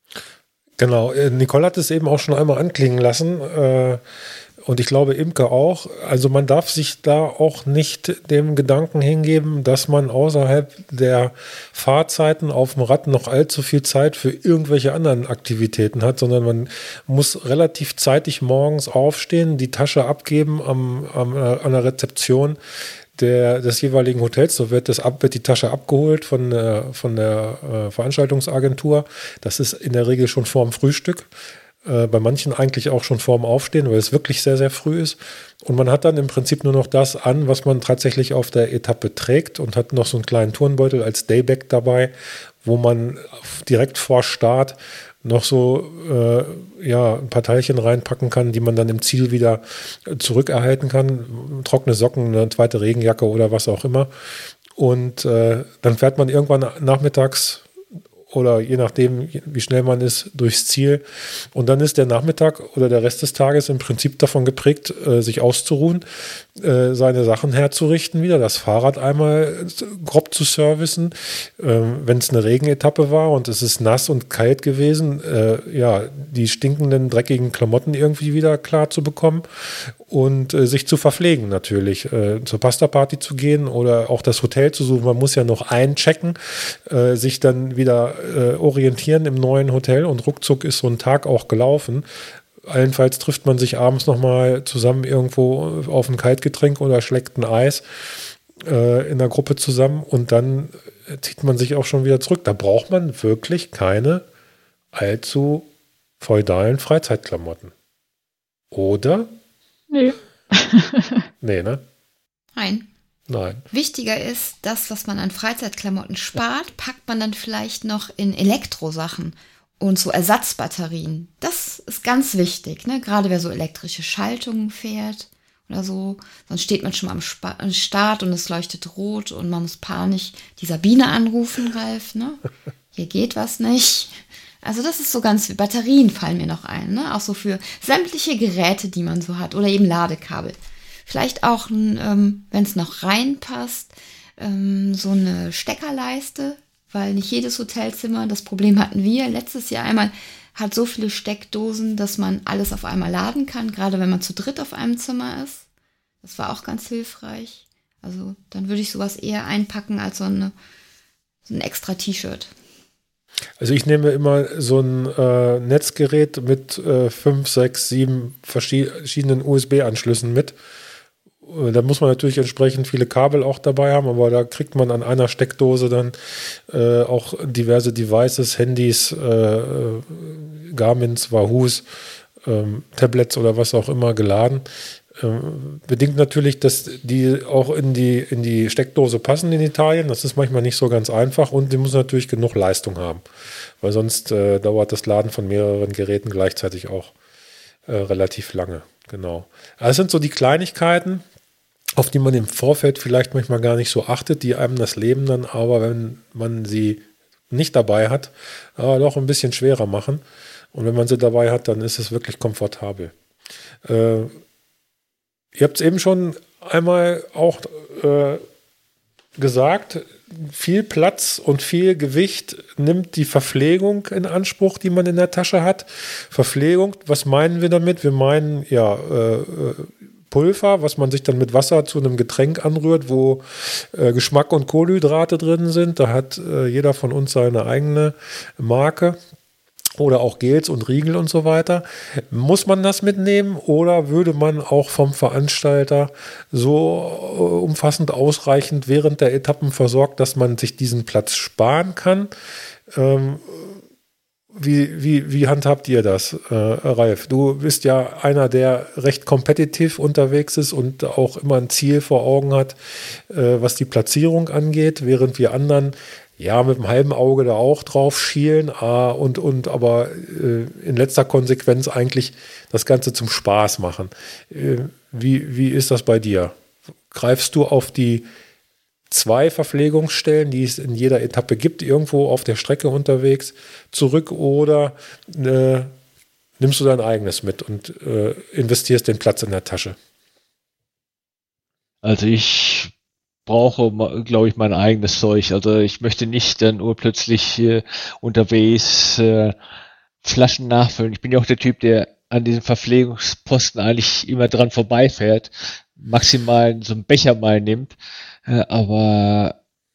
Genau, Nicole hat es eben auch schon einmal anklingen lassen. Äh Und ich glaube, Imke auch. Also man darf sich da auch nicht dem Gedanken hingeben, dass man außerhalb der Fahrzeiten auf dem Rad noch allzu viel Zeit für irgendwelche anderen Aktivitäten hat, sondern man muss relativ zeitig morgens aufstehen, die Tasche abgeben am, am, an der Rezeption der, des jeweiligen Hotels. So wird, das ab, wird die Tasche abgeholt von der, von der äh, Veranstaltungsagentur. Das ist in der Regel schon vorm Frühstück. Bei manchen eigentlich auch schon vorm Aufstehen, weil es wirklich sehr, sehr früh ist. Und man hat dann im Prinzip nur noch das an, was man tatsächlich auf der Etappe trägt und hat noch so einen kleinen Turnbeutel als Daybag dabei, wo man direkt vor Start noch so äh, ja, ein paar Teilchen reinpacken kann, die man dann im Ziel wieder zurückerhalten kann. Trockene Socken, eine zweite Regenjacke oder was auch immer. Und äh, dann fährt man irgendwann nachmittags oder je nachdem, wie schnell man ist, durchs Ziel. Und dann ist der Nachmittag oder der Rest des Tages im Prinzip davon geprägt, äh, sich auszuruhen, äh, seine Sachen herzurichten, wieder das Fahrrad einmal grob zu servicen. Ähm, wenn es eine Regenetappe war und es ist nass und kalt gewesen, äh, ja, die stinkenden, dreckigen Klamotten irgendwie wieder klar zu bekommen und äh, sich zu verpflegen natürlich, äh, zur Pasta-Party zu gehen oder auch das Hotel zu suchen. Man muss ja noch einchecken, äh, sich dann wieder äh, orientieren im neuen Hotel und ruckzuck ist so ein Tag auch gelaufen. Allenfalls trifft man sich abends nochmal zusammen irgendwo auf ein Kaltgetränk oder schlägt ein Eis äh, in der Gruppe zusammen und dann zieht man sich auch schon wieder zurück. Da braucht man wirklich keine allzu feudalen Freizeitklamotten. Oder? Nee. Nee, ne? Nein. Nein. Wichtiger ist, das, was man an Freizeitklamotten spart, packt man dann vielleicht noch in Elektrosachen und so Ersatzbatterien. Das ist ganz wichtig, ne? Gerade wer so elektrische Schaltungen fährt oder so. Sonst steht man schon mal am Spa- Start und es leuchtet rot und man muss panisch die Sabine anrufen, Ralf, ne? Hier geht was nicht. Also das ist so ganz, Batterien fallen mir noch ein, ne? Auch so für sämtliche Geräte, die man so hat oder eben Ladekabel. Vielleicht auch, ähm, wenn es noch reinpasst, ähm, so eine Steckerleiste, weil nicht jedes Hotelzimmer, das Problem hatten wir letztes Jahr einmal, hat so viele Steckdosen, dass man alles auf einmal laden kann, gerade wenn man zu dritt auf einem Zimmer ist. Das war auch ganz hilfreich. Also dann würde ich sowas eher einpacken als so, eine, so ein extra T-Shirt. Also ich nehme immer so ein äh, Netzgerät mit äh, fünf, sechs, sieben verschiedenen U S B-Anschlüssen mit. Da muss man natürlich entsprechend viele Kabel auch dabei haben, aber da kriegt man an einer Steckdose dann äh, auch diverse Devices, Handys, äh, Garmins, Wahoos, äh, Tablets oder was auch immer geladen. Äh, bedingt natürlich, dass die auch in die, in die Steckdose passen in Italien. Das ist manchmal nicht so ganz einfach und die muss natürlich genug Leistung haben, weil sonst äh, dauert das Laden von mehreren Geräten gleichzeitig auch äh, relativ lange. Genau. Das sind so die Kleinigkeiten, auf die man im Vorfeld vielleicht manchmal gar nicht so achtet, die einem das Leben dann aber, wenn man sie nicht dabei hat, aber doch ein bisschen schwerer machen. Und wenn man sie dabei hat, dann ist es wirklich komfortabel. Äh, ihr habt es eben schon einmal auch äh, gesagt, viel Platz und viel Gewicht nimmt die Verpflegung in Anspruch, die man in der Tasche hat. Verpflegung, was meinen wir damit? Wir meinen ja äh, Pulver, was man sich dann mit Wasser zu einem Getränk anrührt, wo äh, Geschmack und Kohlenhydrate drin sind. Da hat äh, jeder von uns seine eigene Marke. Oder auch Gels und Riegel und so weiter. Muss man das mitnehmen oder würde man auch vom Veranstalter so umfassend ausreichend während der Etappen versorgt, dass man sich diesen Platz sparen kann? Ähm, wie, wie, wie handhabt ihr das, äh, Ralf? Du bist ja einer, der recht kompetitiv unterwegs ist und auch immer ein Ziel vor Augen hat, äh, was die Platzierung angeht, während wir anderen ja, mit einem halben Auge da auch drauf schielen ah, und, und aber äh, in letzter Konsequenz eigentlich das Ganze zum Spaß machen. Äh, wie, wie ist das bei dir? Greifst du auf die zwei Verpflegungsstellen, die es in jeder Etappe gibt, irgendwo auf der Strecke unterwegs zurück oder äh, nimmst du dein eigenes mit und äh, investierst den Platz in der Tasche? Also ich brauche, glaube ich, mein eigenes Zeug. Also ich möchte nicht dann urplötzlich äh, unterwegs äh, Flaschen nachfüllen. Ich bin ja auch der Typ, der an diesen Verpflegungsposten eigentlich immer dran vorbeifährt, maximal so einen Becher mal nimmt. Äh, aber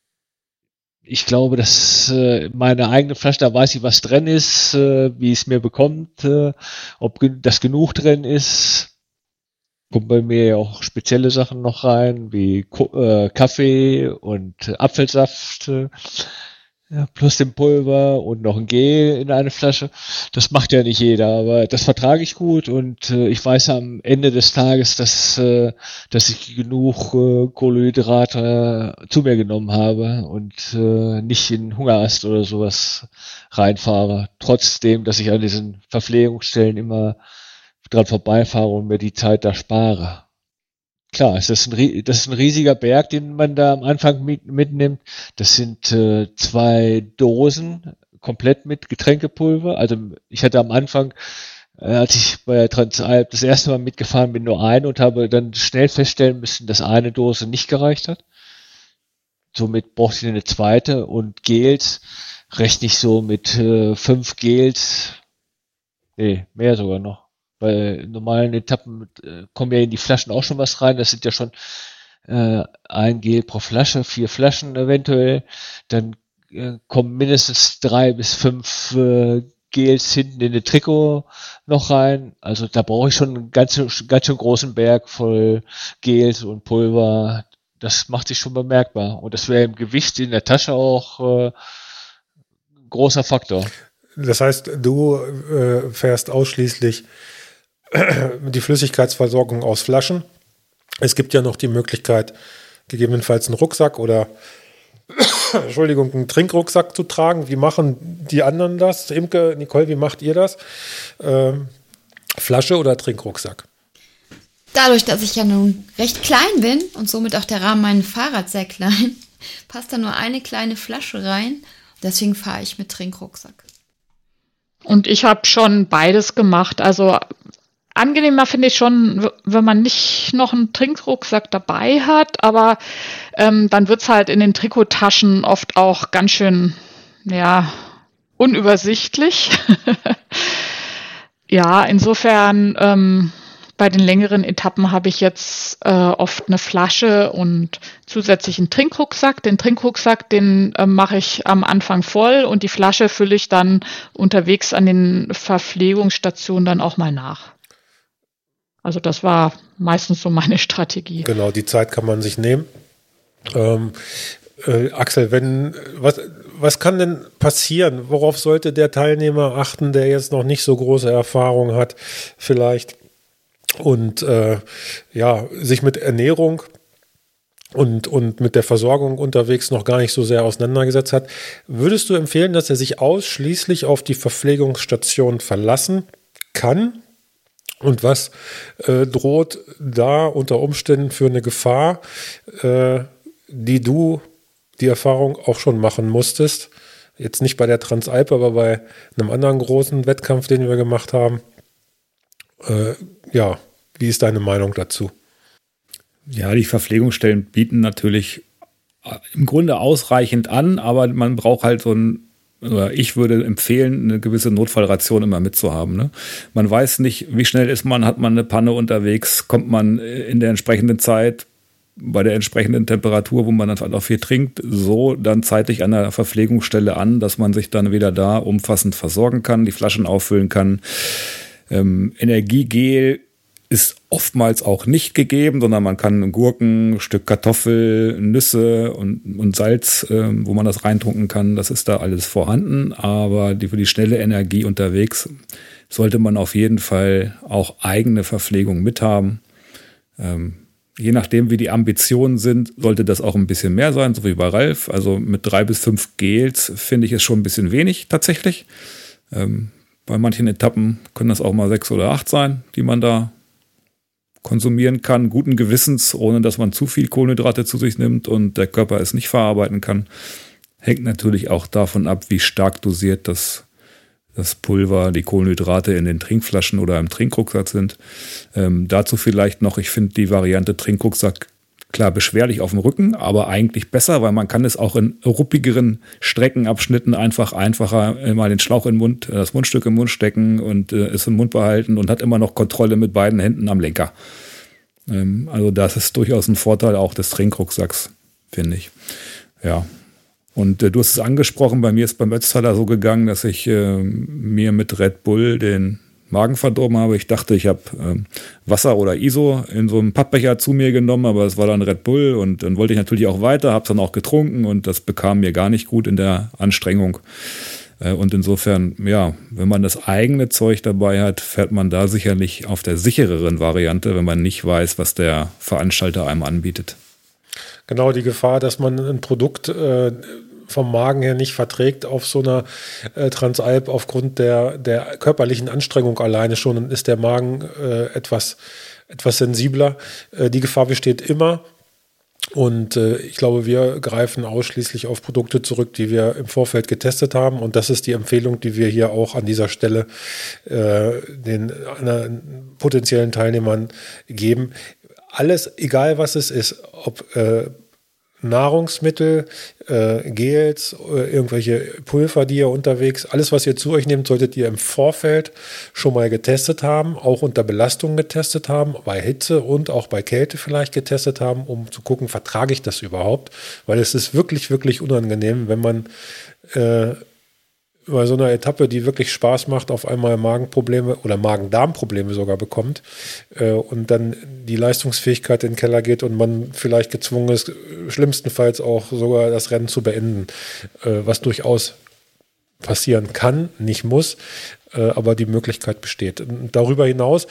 ich glaube, dass äh, meine eigene Flasche, da weiß ich, was drin ist, äh, wie es mir bekommt, äh, ob ge- das genug drin ist. Kommen bei mir ja auch spezielle Sachen noch rein, wie Ko- äh, Kaffee und äh, Apfelsaft, äh, ja, plus dem Pulver und noch ein Gel in eine Flasche. Das macht ja nicht jeder, aber das vertrage ich gut und äh, ich weiß am Ende des Tages, dass, äh, dass ich genug äh, Kohlenhydrate äh, zu mir genommen habe und äh, nicht in Hungerast oder sowas reinfahre. Trotzdem, dass ich an diesen Verpflegungsstellen immer dran vorbeifahre und mir die Zeit da spare. Klar, es ist ein, das ist ein riesiger Berg, den man da am Anfang mit, mitnimmt. Das sind äh, zwei Dosen komplett mit Getränkepulver. Also ich hatte am Anfang, äh, als ich bei der Transalp das erste Mal mitgefahren bin, nur eine und habe dann schnell feststellen müssen, dass eine Dose nicht gereicht hat. Somit brauchte ich eine zweite und Gels rechne ich so mit äh, fünf Gels, nee, mehr sogar noch. Bei normalen Etappen äh, kommen ja in die Flaschen auch schon was rein. Das sind ja schon äh, ein Gel pro Flasche, vier Flaschen eventuell. Dann äh, kommen mindestens drei bis fünf äh, Gels hinten in den Trikot noch rein. Also da brauche ich schon einen ganz, ganz schön großen Berg voll Gels und Pulver. Das macht sich schon bemerkbar. Und das wäre im Gewicht in der Tasche auch äh, ein großer Faktor. Das heißt, du äh, fährst ausschließlich die Flüssigkeitsversorgung aus Flaschen. Es gibt ja noch die Möglichkeit, gegebenenfalls einen Rucksack oder Entschuldigung, einen Trinkrucksack zu tragen. Wie machen die anderen das? Imke, Nicole, wie macht ihr das? Ähm, Flasche oder Trinkrucksack? Dadurch, dass ich ja nun recht klein bin und somit auch der Rahmen meines Fahrrads sehr klein, passt da nur eine kleine Flasche rein. Deswegen fahre ich mit Trinkrucksack. Und ich habe schon beides gemacht. Also angenehmer finde ich schon, wenn man nicht noch einen Trinkrucksack dabei hat, aber ähm, dann wird's halt in den Trikottaschen oft auch ganz schön, ja, unübersichtlich. Ja, insofern ähm, bei den längeren Etappen habe ich jetzt äh, oft eine Flasche und zusätzlich einen Trinkrucksack. Den Trinkrucksack, den äh, mache ich am Anfang voll und die Flasche fülle ich dann unterwegs an den Verpflegungsstationen dann auch mal nach. Also das war meistens so meine Strategie. Genau, die Zeit kann man sich nehmen. Ähm, äh, Axel, wenn was, was kann denn passieren? Worauf sollte der Teilnehmer achten, der jetzt noch nicht so große Erfahrung hat, vielleicht und äh, ja sich mit Ernährung und und mit der Versorgung unterwegs noch gar nicht so sehr auseinandergesetzt hat? Würdest du empfehlen, dass er sich ausschließlich auf die Verpflegungsstation verlassen kann? Und was äh, droht da unter Umständen für eine Gefahr, äh, die du die Erfahrung auch schon machen musstest? Jetzt nicht bei der Transalp, aber bei einem anderen großen Wettkampf, den wir gemacht haben. Äh, ja, wie ist deine Meinung dazu? Ja, die Verpflegungsstellen bieten natürlich im Grunde ausreichend an, aber man braucht halt so ein oder ich würde empfehlen, eine gewisse Notfallration immer mitzuhaben. Ne? Man weiß nicht, wie schnell ist man, hat man eine Panne unterwegs, kommt man in der entsprechenden Zeit bei der entsprechenden Temperatur, wo man dann auch viel trinkt, so dann zeitlich an der Verpflegungsstelle an, dass man sich dann wieder da umfassend versorgen kann, die Flaschen auffüllen kann. Ähm, Energiegel ist oftmals auch nicht gegeben, sondern man kann Gurken, ein Stück Kartoffel, Nüsse und, und Salz, äh, wo man das reintunken kann, das ist da alles vorhanden. Aber die, für die schnelle Energie unterwegs sollte man auf jeden Fall auch eigene Verpflegung mithaben. Ähm, Je nachdem, wie die Ambitionen sind, sollte das auch ein bisschen mehr sein, so wie bei Ralf. Also mit drei bis fünf Gels finde ich es schon ein bisschen wenig tatsächlich. Ähm, bei manchen Etappen können das auch mal sechs oder acht sein, die man da konsumieren kann, guten Gewissens, ohne dass man zu viel Kohlenhydrate zu sich nimmt und der Körper es nicht verarbeiten kann. Hängt natürlich auch davon ab, wie stark dosiert das das Pulver, die Kohlenhydrate in den Trinkflaschen oder im Trinkrucksack sind. Ähm, dazu vielleicht noch, ich finde die Variante Trinkrucksack klar beschwerlich auf dem Rücken, aber eigentlich besser, weil man kann es auch in ruppigeren Streckenabschnitten einfach einfacher mal den Schlauch in den Mund, das Mundstück im Mund stecken und äh, es im Mund behalten und hat immer noch Kontrolle mit beiden Händen am Lenker. Ähm, also das ist durchaus ein Vorteil auch des Trinkrucksacks, finde ich. Ja. Und äh, du hast es angesprochen, bei mir ist beim Ötztaler so gegangen, dass ich äh, mir mit Red Bull den Magen verdorben habe. Ich dachte, ich habe äh, Wasser oder I S O in so einem Pappbecher zu mir genommen, aber es war dann Red Bull und dann wollte ich natürlich auch weiter, habe es dann auch getrunken und das bekam mir gar nicht gut in der Anstrengung. Äh, und insofern, ja, wenn man das eigene Zeug dabei hat, fährt man da sicherlich auf der sichereren Variante, wenn man nicht weiß, was der Veranstalter einem anbietet. Genau, die Gefahr, dass man ein Produkt äh, vom Magen her nicht verträgt auf so einer äh, Transalp aufgrund der, der körperlichen Anstrengung alleine schon, dann ist der Magen äh, etwas, etwas sensibler. Äh, die Gefahr besteht immer und äh, ich glaube, wir greifen ausschließlich auf Produkte zurück, die wir im Vorfeld getestet haben und das ist die Empfehlung, die wir hier auch an dieser Stelle äh, den äh, potenziellen Teilnehmern geben. Alles, egal was es ist, ob äh, Nahrungsmittel, äh, Gels, äh, irgendwelche Pulver, die ihr unterwegs, alles, was ihr zu euch nehmt, solltet ihr im Vorfeld schon mal getestet haben, auch unter Belastung getestet haben, bei Hitze und auch bei Kälte vielleicht getestet haben, um zu gucken, vertrage ich das überhaupt? Weil es ist wirklich, wirklich unangenehm, wenn man äh, bei so einer Etappe, die wirklich Spaß macht, auf einmal Magenprobleme oder Magen-Darm-Probleme sogar bekommt äh, und dann die Leistungsfähigkeit in den Keller geht und man vielleicht gezwungen ist, schlimmstenfalls auch sogar das Rennen zu beenden, äh, was durchaus passieren kann, nicht muss, äh, aber die Möglichkeit besteht. Und darüber hinaus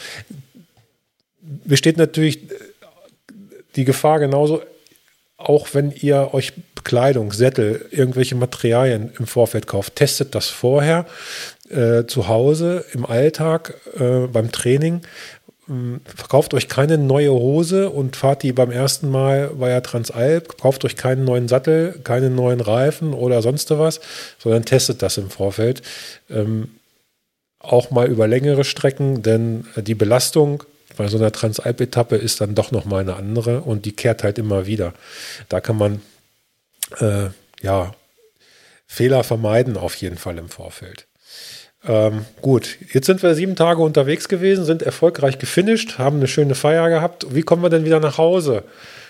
besteht natürlich die Gefahr genauso, auch wenn ihr euch Bekleidung, Sättel, irgendwelche Materialien im Vorfeld kauft, testet das vorher äh, zu Hause, im Alltag, äh, beim Training. Ähm, verkauft euch keine neue Hose und fahrt die beim ersten Mal bei der Transalp. Kauft euch keinen neuen Sattel, keine neuen Reifen oder sonst was, sondern testet das im Vorfeld. Ähm, auch mal über längere Strecken, denn äh, die Belastung bei so einer Transalp-Etappe ist dann doch nochmal eine andere und die kehrt halt immer wieder. Da kann man äh, ja, Fehler vermeiden auf jeden Fall im Vorfeld. Ähm, gut, jetzt sind wir sieben Tage unterwegs gewesen, sind erfolgreich gefinisht, haben eine schöne Feier gehabt. Wie kommen wir denn wieder nach Hause?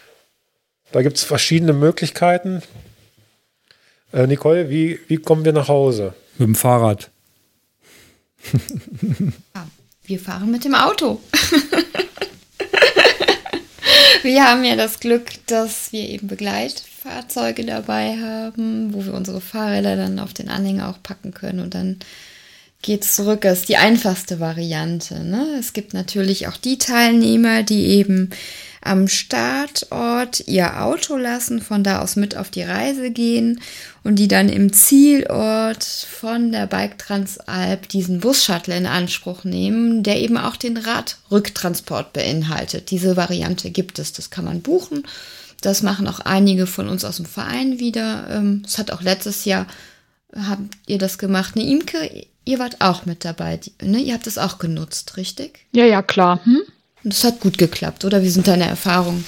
Da gibt es verschiedene Möglichkeiten. Äh, Nicole, wie, wie kommen wir nach Hause? Mit dem Fahrrad. Wir fahren mit dem Auto. Wir haben ja das Glück, dass wir eben Begleitfahrzeuge dabei haben, wo wir unsere Fahrräder dann auf den Anhänger auch packen können und dann geht's zurück. Das ist die einfachste Variante, ne? Es gibt natürlich auch die Teilnehmer, die eben am Startort ihr Auto lassen, von da aus mit auf die Reise gehen und die dann im Zielort von der Bike Transalp diesen Bus-Shuttle in Anspruch nehmen, der eben auch den Radrücktransport beinhaltet. Diese Variante gibt es, das kann man buchen. Das machen auch einige von uns aus dem Verein wieder. Das hat auch letztes Jahr, habt ihr das gemacht, ne, Imke? Ihr wart auch mit dabei, ne? Ihr habt es auch genutzt, richtig? Ja, ja, klar. Hm? Und das hat gut geklappt, oder? Wie sind deine Erfahrungen?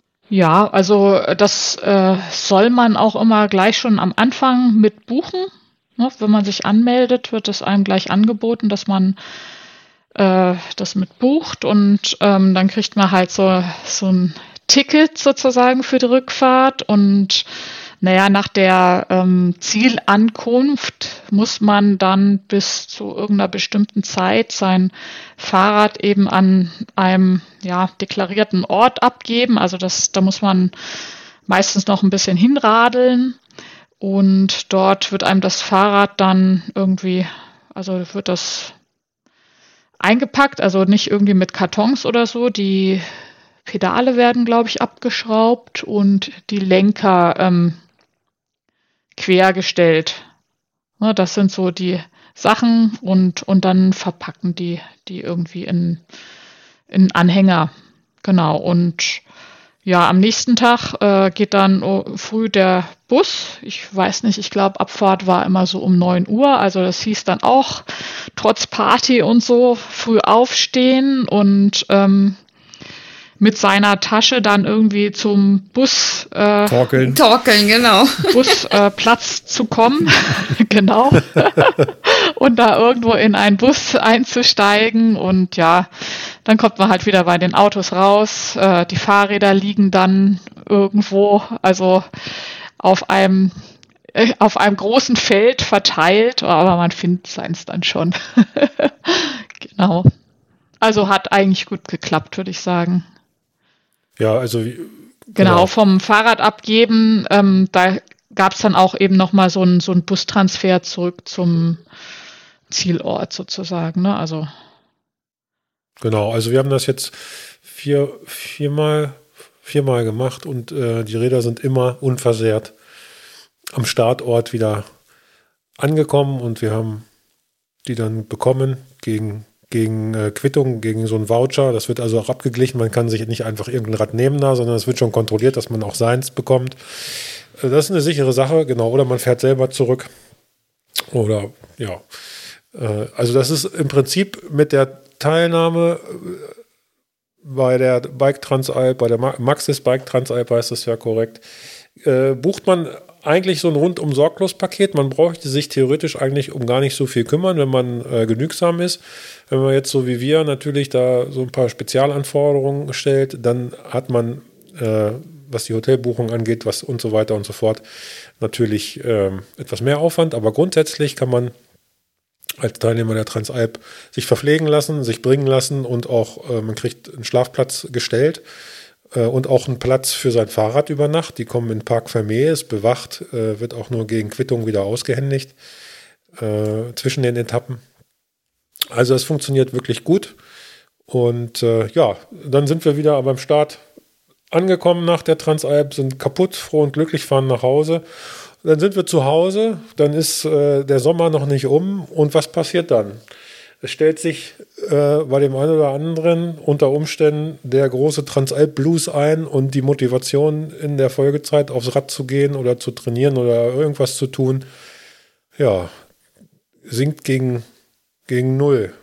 Ja, also das äh, soll man auch immer gleich schon am Anfang mit buchen. Ne, wenn man sich anmeldet, wird es einem gleich angeboten, dass man äh, das mit bucht und ähm, dann kriegt man halt so, so ein Ticket sozusagen für die Rückfahrt und naja, nach der ähm, Zielankunft muss man dann bis zu irgendeiner bestimmten Zeit sein Fahrrad eben an einem ja, deklarierten Ort abgeben. Also das, da muss man meistens noch ein bisschen hinradeln und dort wird einem das Fahrrad dann irgendwie, also wird das eingepackt, also nicht irgendwie mit Kartons oder so. Die Pedale werden, glaube ich, abgeschraubt und die Lenker ähm, quergestellt. Ja, das sind so die Sachen und, und dann verpacken die die irgendwie in, in Anhänger. Genau. Und ja, am nächsten Tag äh, geht dann oh, früh der Bus. Ich weiß nicht, ich glaube, Abfahrt war immer so um neun Uhr. Also das hieß dann auch, trotz Party und so, früh aufstehen und ähm, mit seiner Tasche dann irgendwie zum Bus äh, Torkeln. Torkeln, genau. Busplatz äh, zu kommen. Genau. Und da irgendwo in einen Bus einzusteigen und ja, dann kommt man halt wieder bei den Autos raus. Äh, die Fahrräder liegen dann irgendwo, also auf einem äh, auf einem großen Feld verteilt, aber man findet seins dann schon. Genau. Also hat eigentlich gut geklappt, würde ich sagen. Ja, also Genau, genau. vom Fahrrad abgeben, ähm, da gab es dann auch eben nochmal so einen so einen Bustransfer zurück zum Zielort sozusagen. Ne? Also Genau, also wir haben das jetzt vier, viermal, viermal gemacht und äh, die Räder sind immer unversehrt am Startort wieder angekommen und wir haben die dann bekommen gegen, gegen äh, Quittung, gegen so einen Voucher. Das wird also auch abgeglichen. Man kann sich nicht einfach irgendein Rad nehmen da, sondern es wird schon kontrolliert, dass man auch seins bekommt. Äh, das ist eine sichere Sache, genau. Oder man fährt selber zurück. Oder ja. Äh, also das ist im Prinzip mit der Teilnahme bei der Bike Transalp, bei der Maxis Bike Transalp heißt das ja korrekt, äh, bucht man eigentlich so ein rundum sorglos Paket. Man bräuchte sich theoretisch eigentlich um gar nicht so viel kümmern, wenn man äh, genügsam ist. Wenn man jetzt so wie wir natürlich da so ein paar Spezialanforderungen stellt, dann hat man, äh, was die Hotelbuchung angeht, was und so weiter und so fort, natürlich äh, etwas mehr Aufwand. Aber grundsätzlich kann man als Teilnehmer der Transalp sich verpflegen lassen, sich bringen lassen und auch, äh, man kriegt einen Schlafplatz gestellt äh, und auch einen Platz für sein Fahrrad über Nacht. Die kommen in Park Fermé, ist bewacht, äh, wird auch nur gegen Quittung wieder ausgehändigt äh, zwischen den Etappen. Also es funktioniert wirklich gut und äh, ja, dann sind wir wieder beim Start angekommen nach der Transalp, sind kaputt, froh und glücklich, fahren nach Hause. Dann sind wir zu Hause, dann ist äh, der Sommer noch nicht um und was passiert dann? Es stellt sich äh, bei dem einen oder anderen unter Umständen der große Transalp Blues ein und die Motivation in der Folgezeit aufs Rad zu gehen oder zu trainieren oder irgendwas zu tun, ja, sinkt gegen, gegen Null.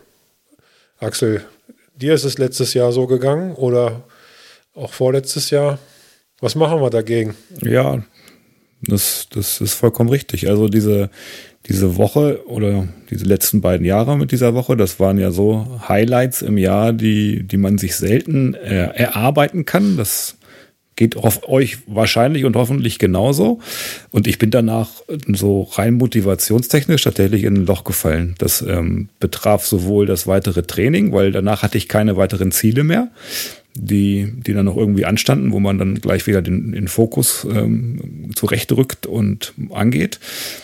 Axel, dir ist es letztes Jahr so gegangen oder auch vorletztes Jahr? Was machen wir dagegen? Ja, Das, das ist vollkommen richtig. Also diese, diese Woche oder diese letzten beiden Jahre mit dieser Woche, das waren ja so Highlights im Jahr, die, die man sich selten äh, erarbeiten kann. Das geht auf euch wahrscheinlich und hoffentlich genauso. Und ich bin danach so rein motivationstechnisch tatsächlich in ein Loch gefallen. Das ähm, betraf sowohl das weitere Training, weil danach hatte ich keine weiteren Ziele mehr, die, die dann noch irgendwie anstanden, wo man dann gleich wieder den, den Fokus ähm, zurechtrückt und angeht.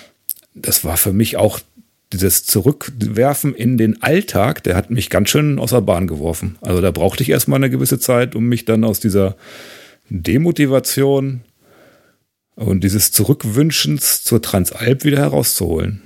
Das war für mich auch dieses Zurückwerfen in den Alltag, der hat mich ganz schön aus der Bahn geworfen. Also da brauchte ich erstmal eine gewisse Zeit, um mich dann aus dieser Demotivation und dieses Zurückwünschens zur Transalp wieder herauszuholen.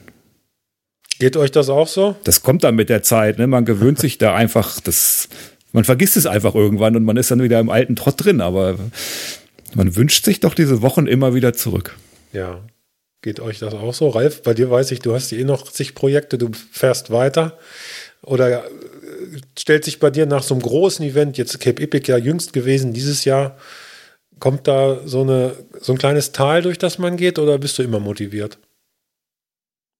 Geht euch das auch so? Das kommt dann mit der Zeit, ne? Man gewöhnt sich da einfach, das man vergisst es einfach irgendwann und man ist dann wieder im alten Trott drin, aber man wünscht sich doch diese Wochen immer wieder zurück. Ja, geht euch das auch so? Ralf, bei dir weiß ich, du hast eh noch zig Projekte, du fährst weiter oder stellt sich bei dir nach so einem großen Event, jetzt Cape Epic ja jüngst gewesen, dieses Jahr, kommt da so, eine, so ein kleines Tal, durch das man geht oder bist du immer motiviert?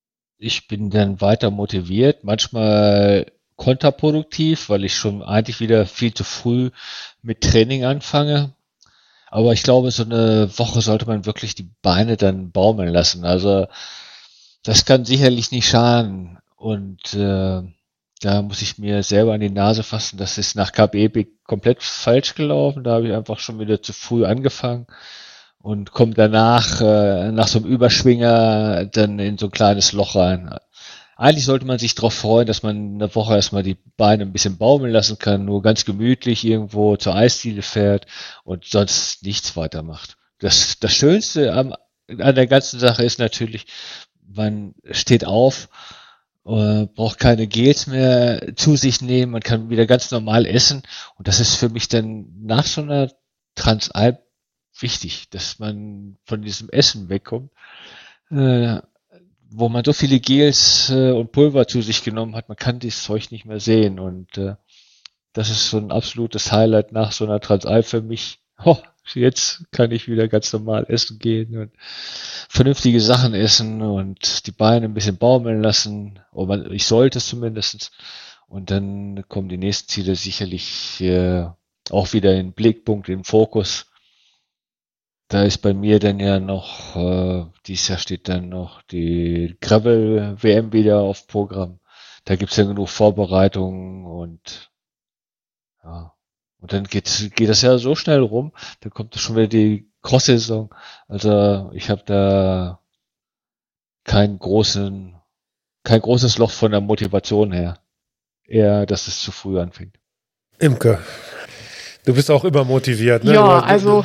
ich bin dann weiter motiviert, manchmal kontraproduktiv, weil ich schon eigentlich wieder viel zu früh mit Training anfange. Aber ich glaube, so eine Woche sollte man wirklich die Beine dann baumeln lassen. Also das kann sicherlich nicht schaden. Und äh, da muss ich mir selber an die Nase fassen. Das ist nach Kap Epic komplett falsch gelaufen. Da habe ich einfach schon wieder zu früh angefangen und komme danach, äh, nach so einem Überschwinger, dann in so ein kleines Loch rein. Eigentlich sollte man sich darauf freuen, dass man eine Woche erstmal die Beine ein bisschen baumeln lassen kann, nur ganz gemütlich irgendwo zur Eisdiele fährt und sonst nichts weitermacht. Das, das Schönste am, an der ganzen Sache ist natürlich, man steht auf, äh, braucht keine Gels mehr zu sich nehmen, man kann wieder ganz normal essen und das ist für mich dann nach so einer Transalp wichtig, dass man von diesem Essen wegkommt, äh, wo man so viele Gels äh, und Pulver zu sich genommen hat, man kann dieses Zeug nicht mehr sehen und äh, das ist so ein absolutes Highlight nach so einer Transalp für mich. Oh, jetzt kann ich wieder ganz normal essen gehen und vernünftige Sachen essen und die Beine ein bisschen baumeln lassen, oder ich sollte es zumindest. Und dann kommen die nächsten Ziele sicherlich äh, auch wieder in den Blickpunkt, in den Fokus. Da ist bei mir dann ja noch, äh, dieses Jahr steht dann noch die Gravel-W M wieder auf Programm. Da gibt's ja genug Vorbereitungen und ja, und dann geht, geht das ja so schnell rum, dann kommt schon wieder die Cross-Saison. Also ich habe da keinen großen, kein großes Loch von der Motivation her. Eher, dass es zu früh anfängt. Imke, du bist auch immer motiviert, ne? Ja, also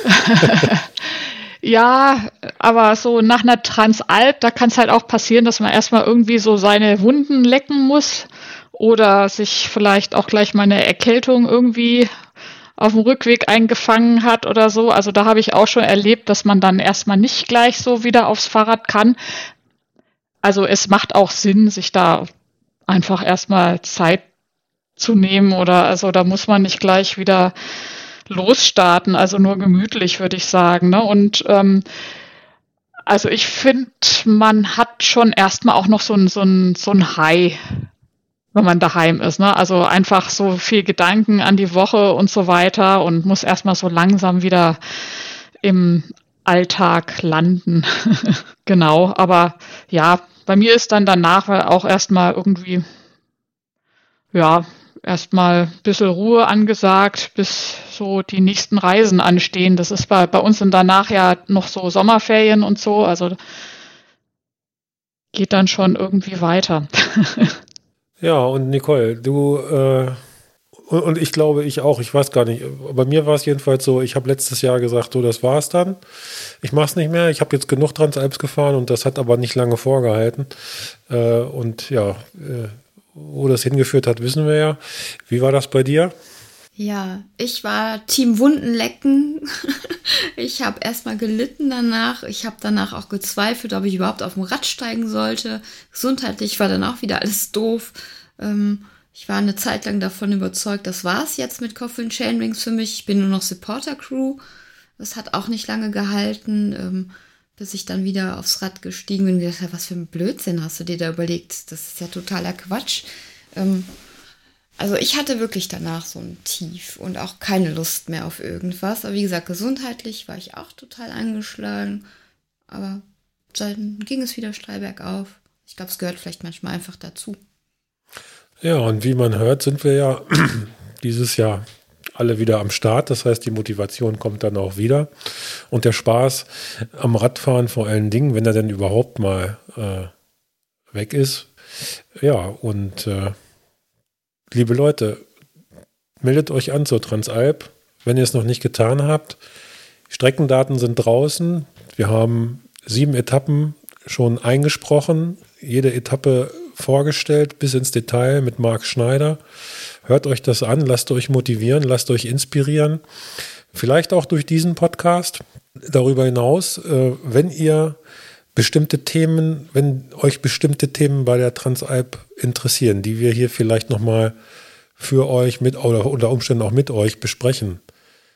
ja, aber so nach einer Transalp, da kann es halt auch passieren, dass man erstmal irgendwie so seine Wunden lecken muss oder sich vielleicht auch gleich mal eine Erkältung irgendwie auf dem Rückweg eingefangen hat oder so. Also da habe ich auch schon erlebt, dass man dann erstmal nicht gleich so wieder aufs Fahrrad kann. Also es macht auch Sinn, sich da einfach erstmal Zeit zu nehmen oder also da muss man nicht gleich wieder losstarten, also nur gemütlich, würde ich sagen. Ne? Und ähm, also ich finde, man hat schon erstmal auch noch so ein, so ein, so ein High, wenn man daheim ist. Ne? Also einfach so viel Gedanken an die Woche und so weiter und muss erstmal so langsam wieder im Alltag landen. Genau, aber ja, bei mir ist dann danach auch erstmal irgendwie, ja, erstmal ein bisschen Ruhe angesagt, bis so die nächsten Reisen anstehen. Das ist bei, bei uns sind danach ja noch so Sommerferien und so, also geht dann schon irgendwie weiter. Ja, und Nicole, du äh, und, und ich glaube, ich auch, ich weiß gar nicht, bei mir war es jedenfalls so, ich habe letztes Jahr gesagt, so, das war's dann. Ich mach's nicht mehr, ich habe jetzt genug Transalps gefahren und das hat aber nicht lange vorgehalten. Äh, und ja, äh, wo das hingeführt hat, wissen wir ja. Wie war das bei dir? Ja, ich war Team Wundenlecken. Ich habe erstmal gelitten danach. Ich habe danach auch gezweifelt, ob ich überhaupt auf dem Rad steigen sollte. Gesundheitlich war dann auch wieder alles doof. Ähm, ich war eine Zeit lang davon überzeugt, das war's jetzt mit Coffee and Chainrings für mich. Ich bin nur noch Supporter-Crew. Das hat auch nicht lange gehalten, ähm, bis ich dann wieder aufs Rad gestiegen bin und gedacht habe, was für ein Blödsinn hast du dir da überlegt? Das ist ja totaler Quatsch. Ähm, also ich hatte wirklich danach so ein Tief und auch keine Lust mehr auf irgendwas. Aber wie gesagt, gesundheitlich war ich auch total angeschlagen. Aber dann ging es wieder steil bergauf. Ich glaube, es gehört vielleicht manchmal einfach dazu. Ja, und wie man hört, sind wir ja dieses Jahr alle wieder am Start. Das heißt, die Motivation kommt dann auch wieder. Und der Spaß am Radfahren vor allen Dingen, wenn er denn überhaupt mal äh, weg ist. Ja, und äh, liebe Leute, meldet euch an zur Transalp, wenn ihr es noch nicht getan habt. Streckendaten sind draußen. Wir haben sieben Etappen schon eingesprochen. Jede Etappe vorgestellt bis ins Detail mit Marc Schneider. Hört euch das an, lasst euch motivieren, lasst euch inspirieren. Vielleicht auch durch diesen Podcast. Darüber hinaus, äh, wenn ihr bestimmte Themen, wenn euch bestimmte Themen bei der Transalp interessieren, die wir hier vielleicht nochmal für euch mit oder unter Umständen auch mit euch besprechen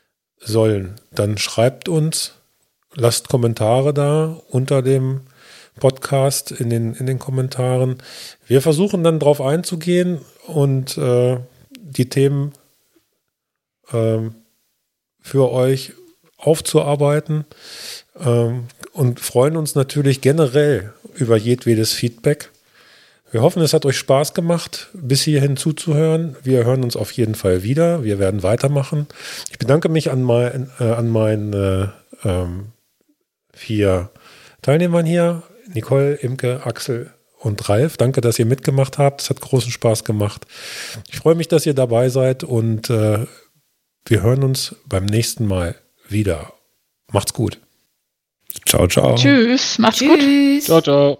sollen, dann schreibt uns, lasst Kommentare da unter dem Podcast in den, in den Kommentaren. Wir versuchen dann drauf einzugehen und äh, die Themen ähm, für euch aufzuarbeiten ähm, und freuen uns natürlich generell über jedwedes Feedback. Wir hoffen, es hat euch Spaß gemacht, bis hierhin zuzuhören. Wir hören uns auf jeden Fall wieder. Wir werden weitermachen. Ich bedanke mich an, mein, äh, an meinen äh, ähm, vier Teilnehmern hier. Nicole, Imke, Axel und Ralf. Danke, dass ihr mitgemacht habt. Es hat großen Spaß gemacht. Ich freue mich, dass ihr dabei seid und äh, wir hören uns beim nächsten Mal wieder. Macht's gut. Ciao, ciao. Tschüss, macht's Tschüss. gut. Ciao, ciao.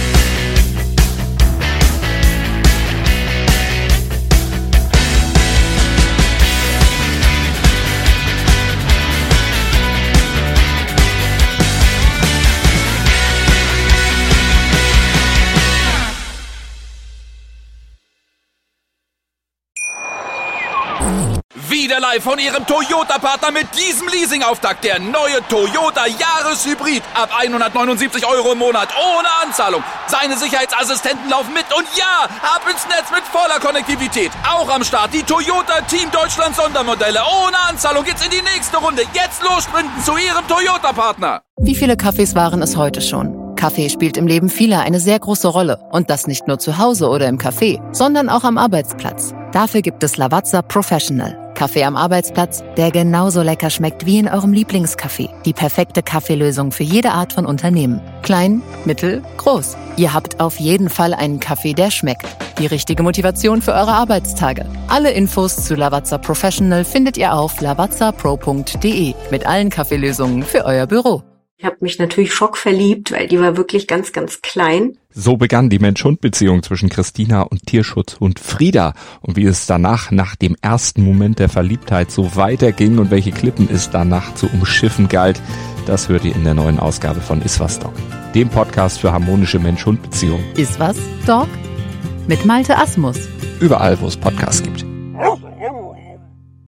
Wieder live von Ihrem Toyota-Partner mit diesem Leasing-Auftakt. Der neue Toyota Jahreshybrid. Ab hundertneunundsiebzig Euro im Monat. Ohne Anzahlung. Seine Sicherheitsassistenten laufen mit. Und ja, ab ins Netz mit voller Konnektivität. Auch am Start die Toyota Team Deutschland Sondermodelle. Ohne Anzahlung geht's in die nächste Runde. Jetzt los sprinten zu Ihrem Toyota-Partner. Wie viele Kaffees waren es heute schon? Kaffee spielt im Leben vieler eine sehr große Rolle. Und das nicht nur zu Hause oder im Café, sondern auch am Arbeitsplatz. Dafür gibt es Lavazza Professional. Kaffee am Arbeitsplatz, der genauso lecker schmeckt wie in eurem Lieblingscafé. Die perfekte Kaffeelösung für jede Art von Unternehmen. Klein, mittel, groß. Ihr habt auf jeden Fall einen Kaffee, der schmeckt. Die richtige Motivation für eure Arbeitstage. Alle Infos zu Lavazza Professional findet ihr auf lavazza pro punkt de mit allen Kaffeelösungen für euer Büro. Ich habe mich natürlich schockverliebt, weil die war wirklich ganz, ganz klein. So begann die Mensch-Hund-Beziehung zwischen Christina und Tierschutzhund Frieda. Und wie es danach, nach dem ersten Moment der Verliebtheit, so weiterging und welche Klippen es danach zu umschiffen galt, das hört ihr in der neuen Ausgabe von Iswas Dog, dem Podcast für harmonische Mensch-Hund-Beziehungen. Iswas Dog? Mit Malte Asmus. Überall, wo es Podcasts gibt.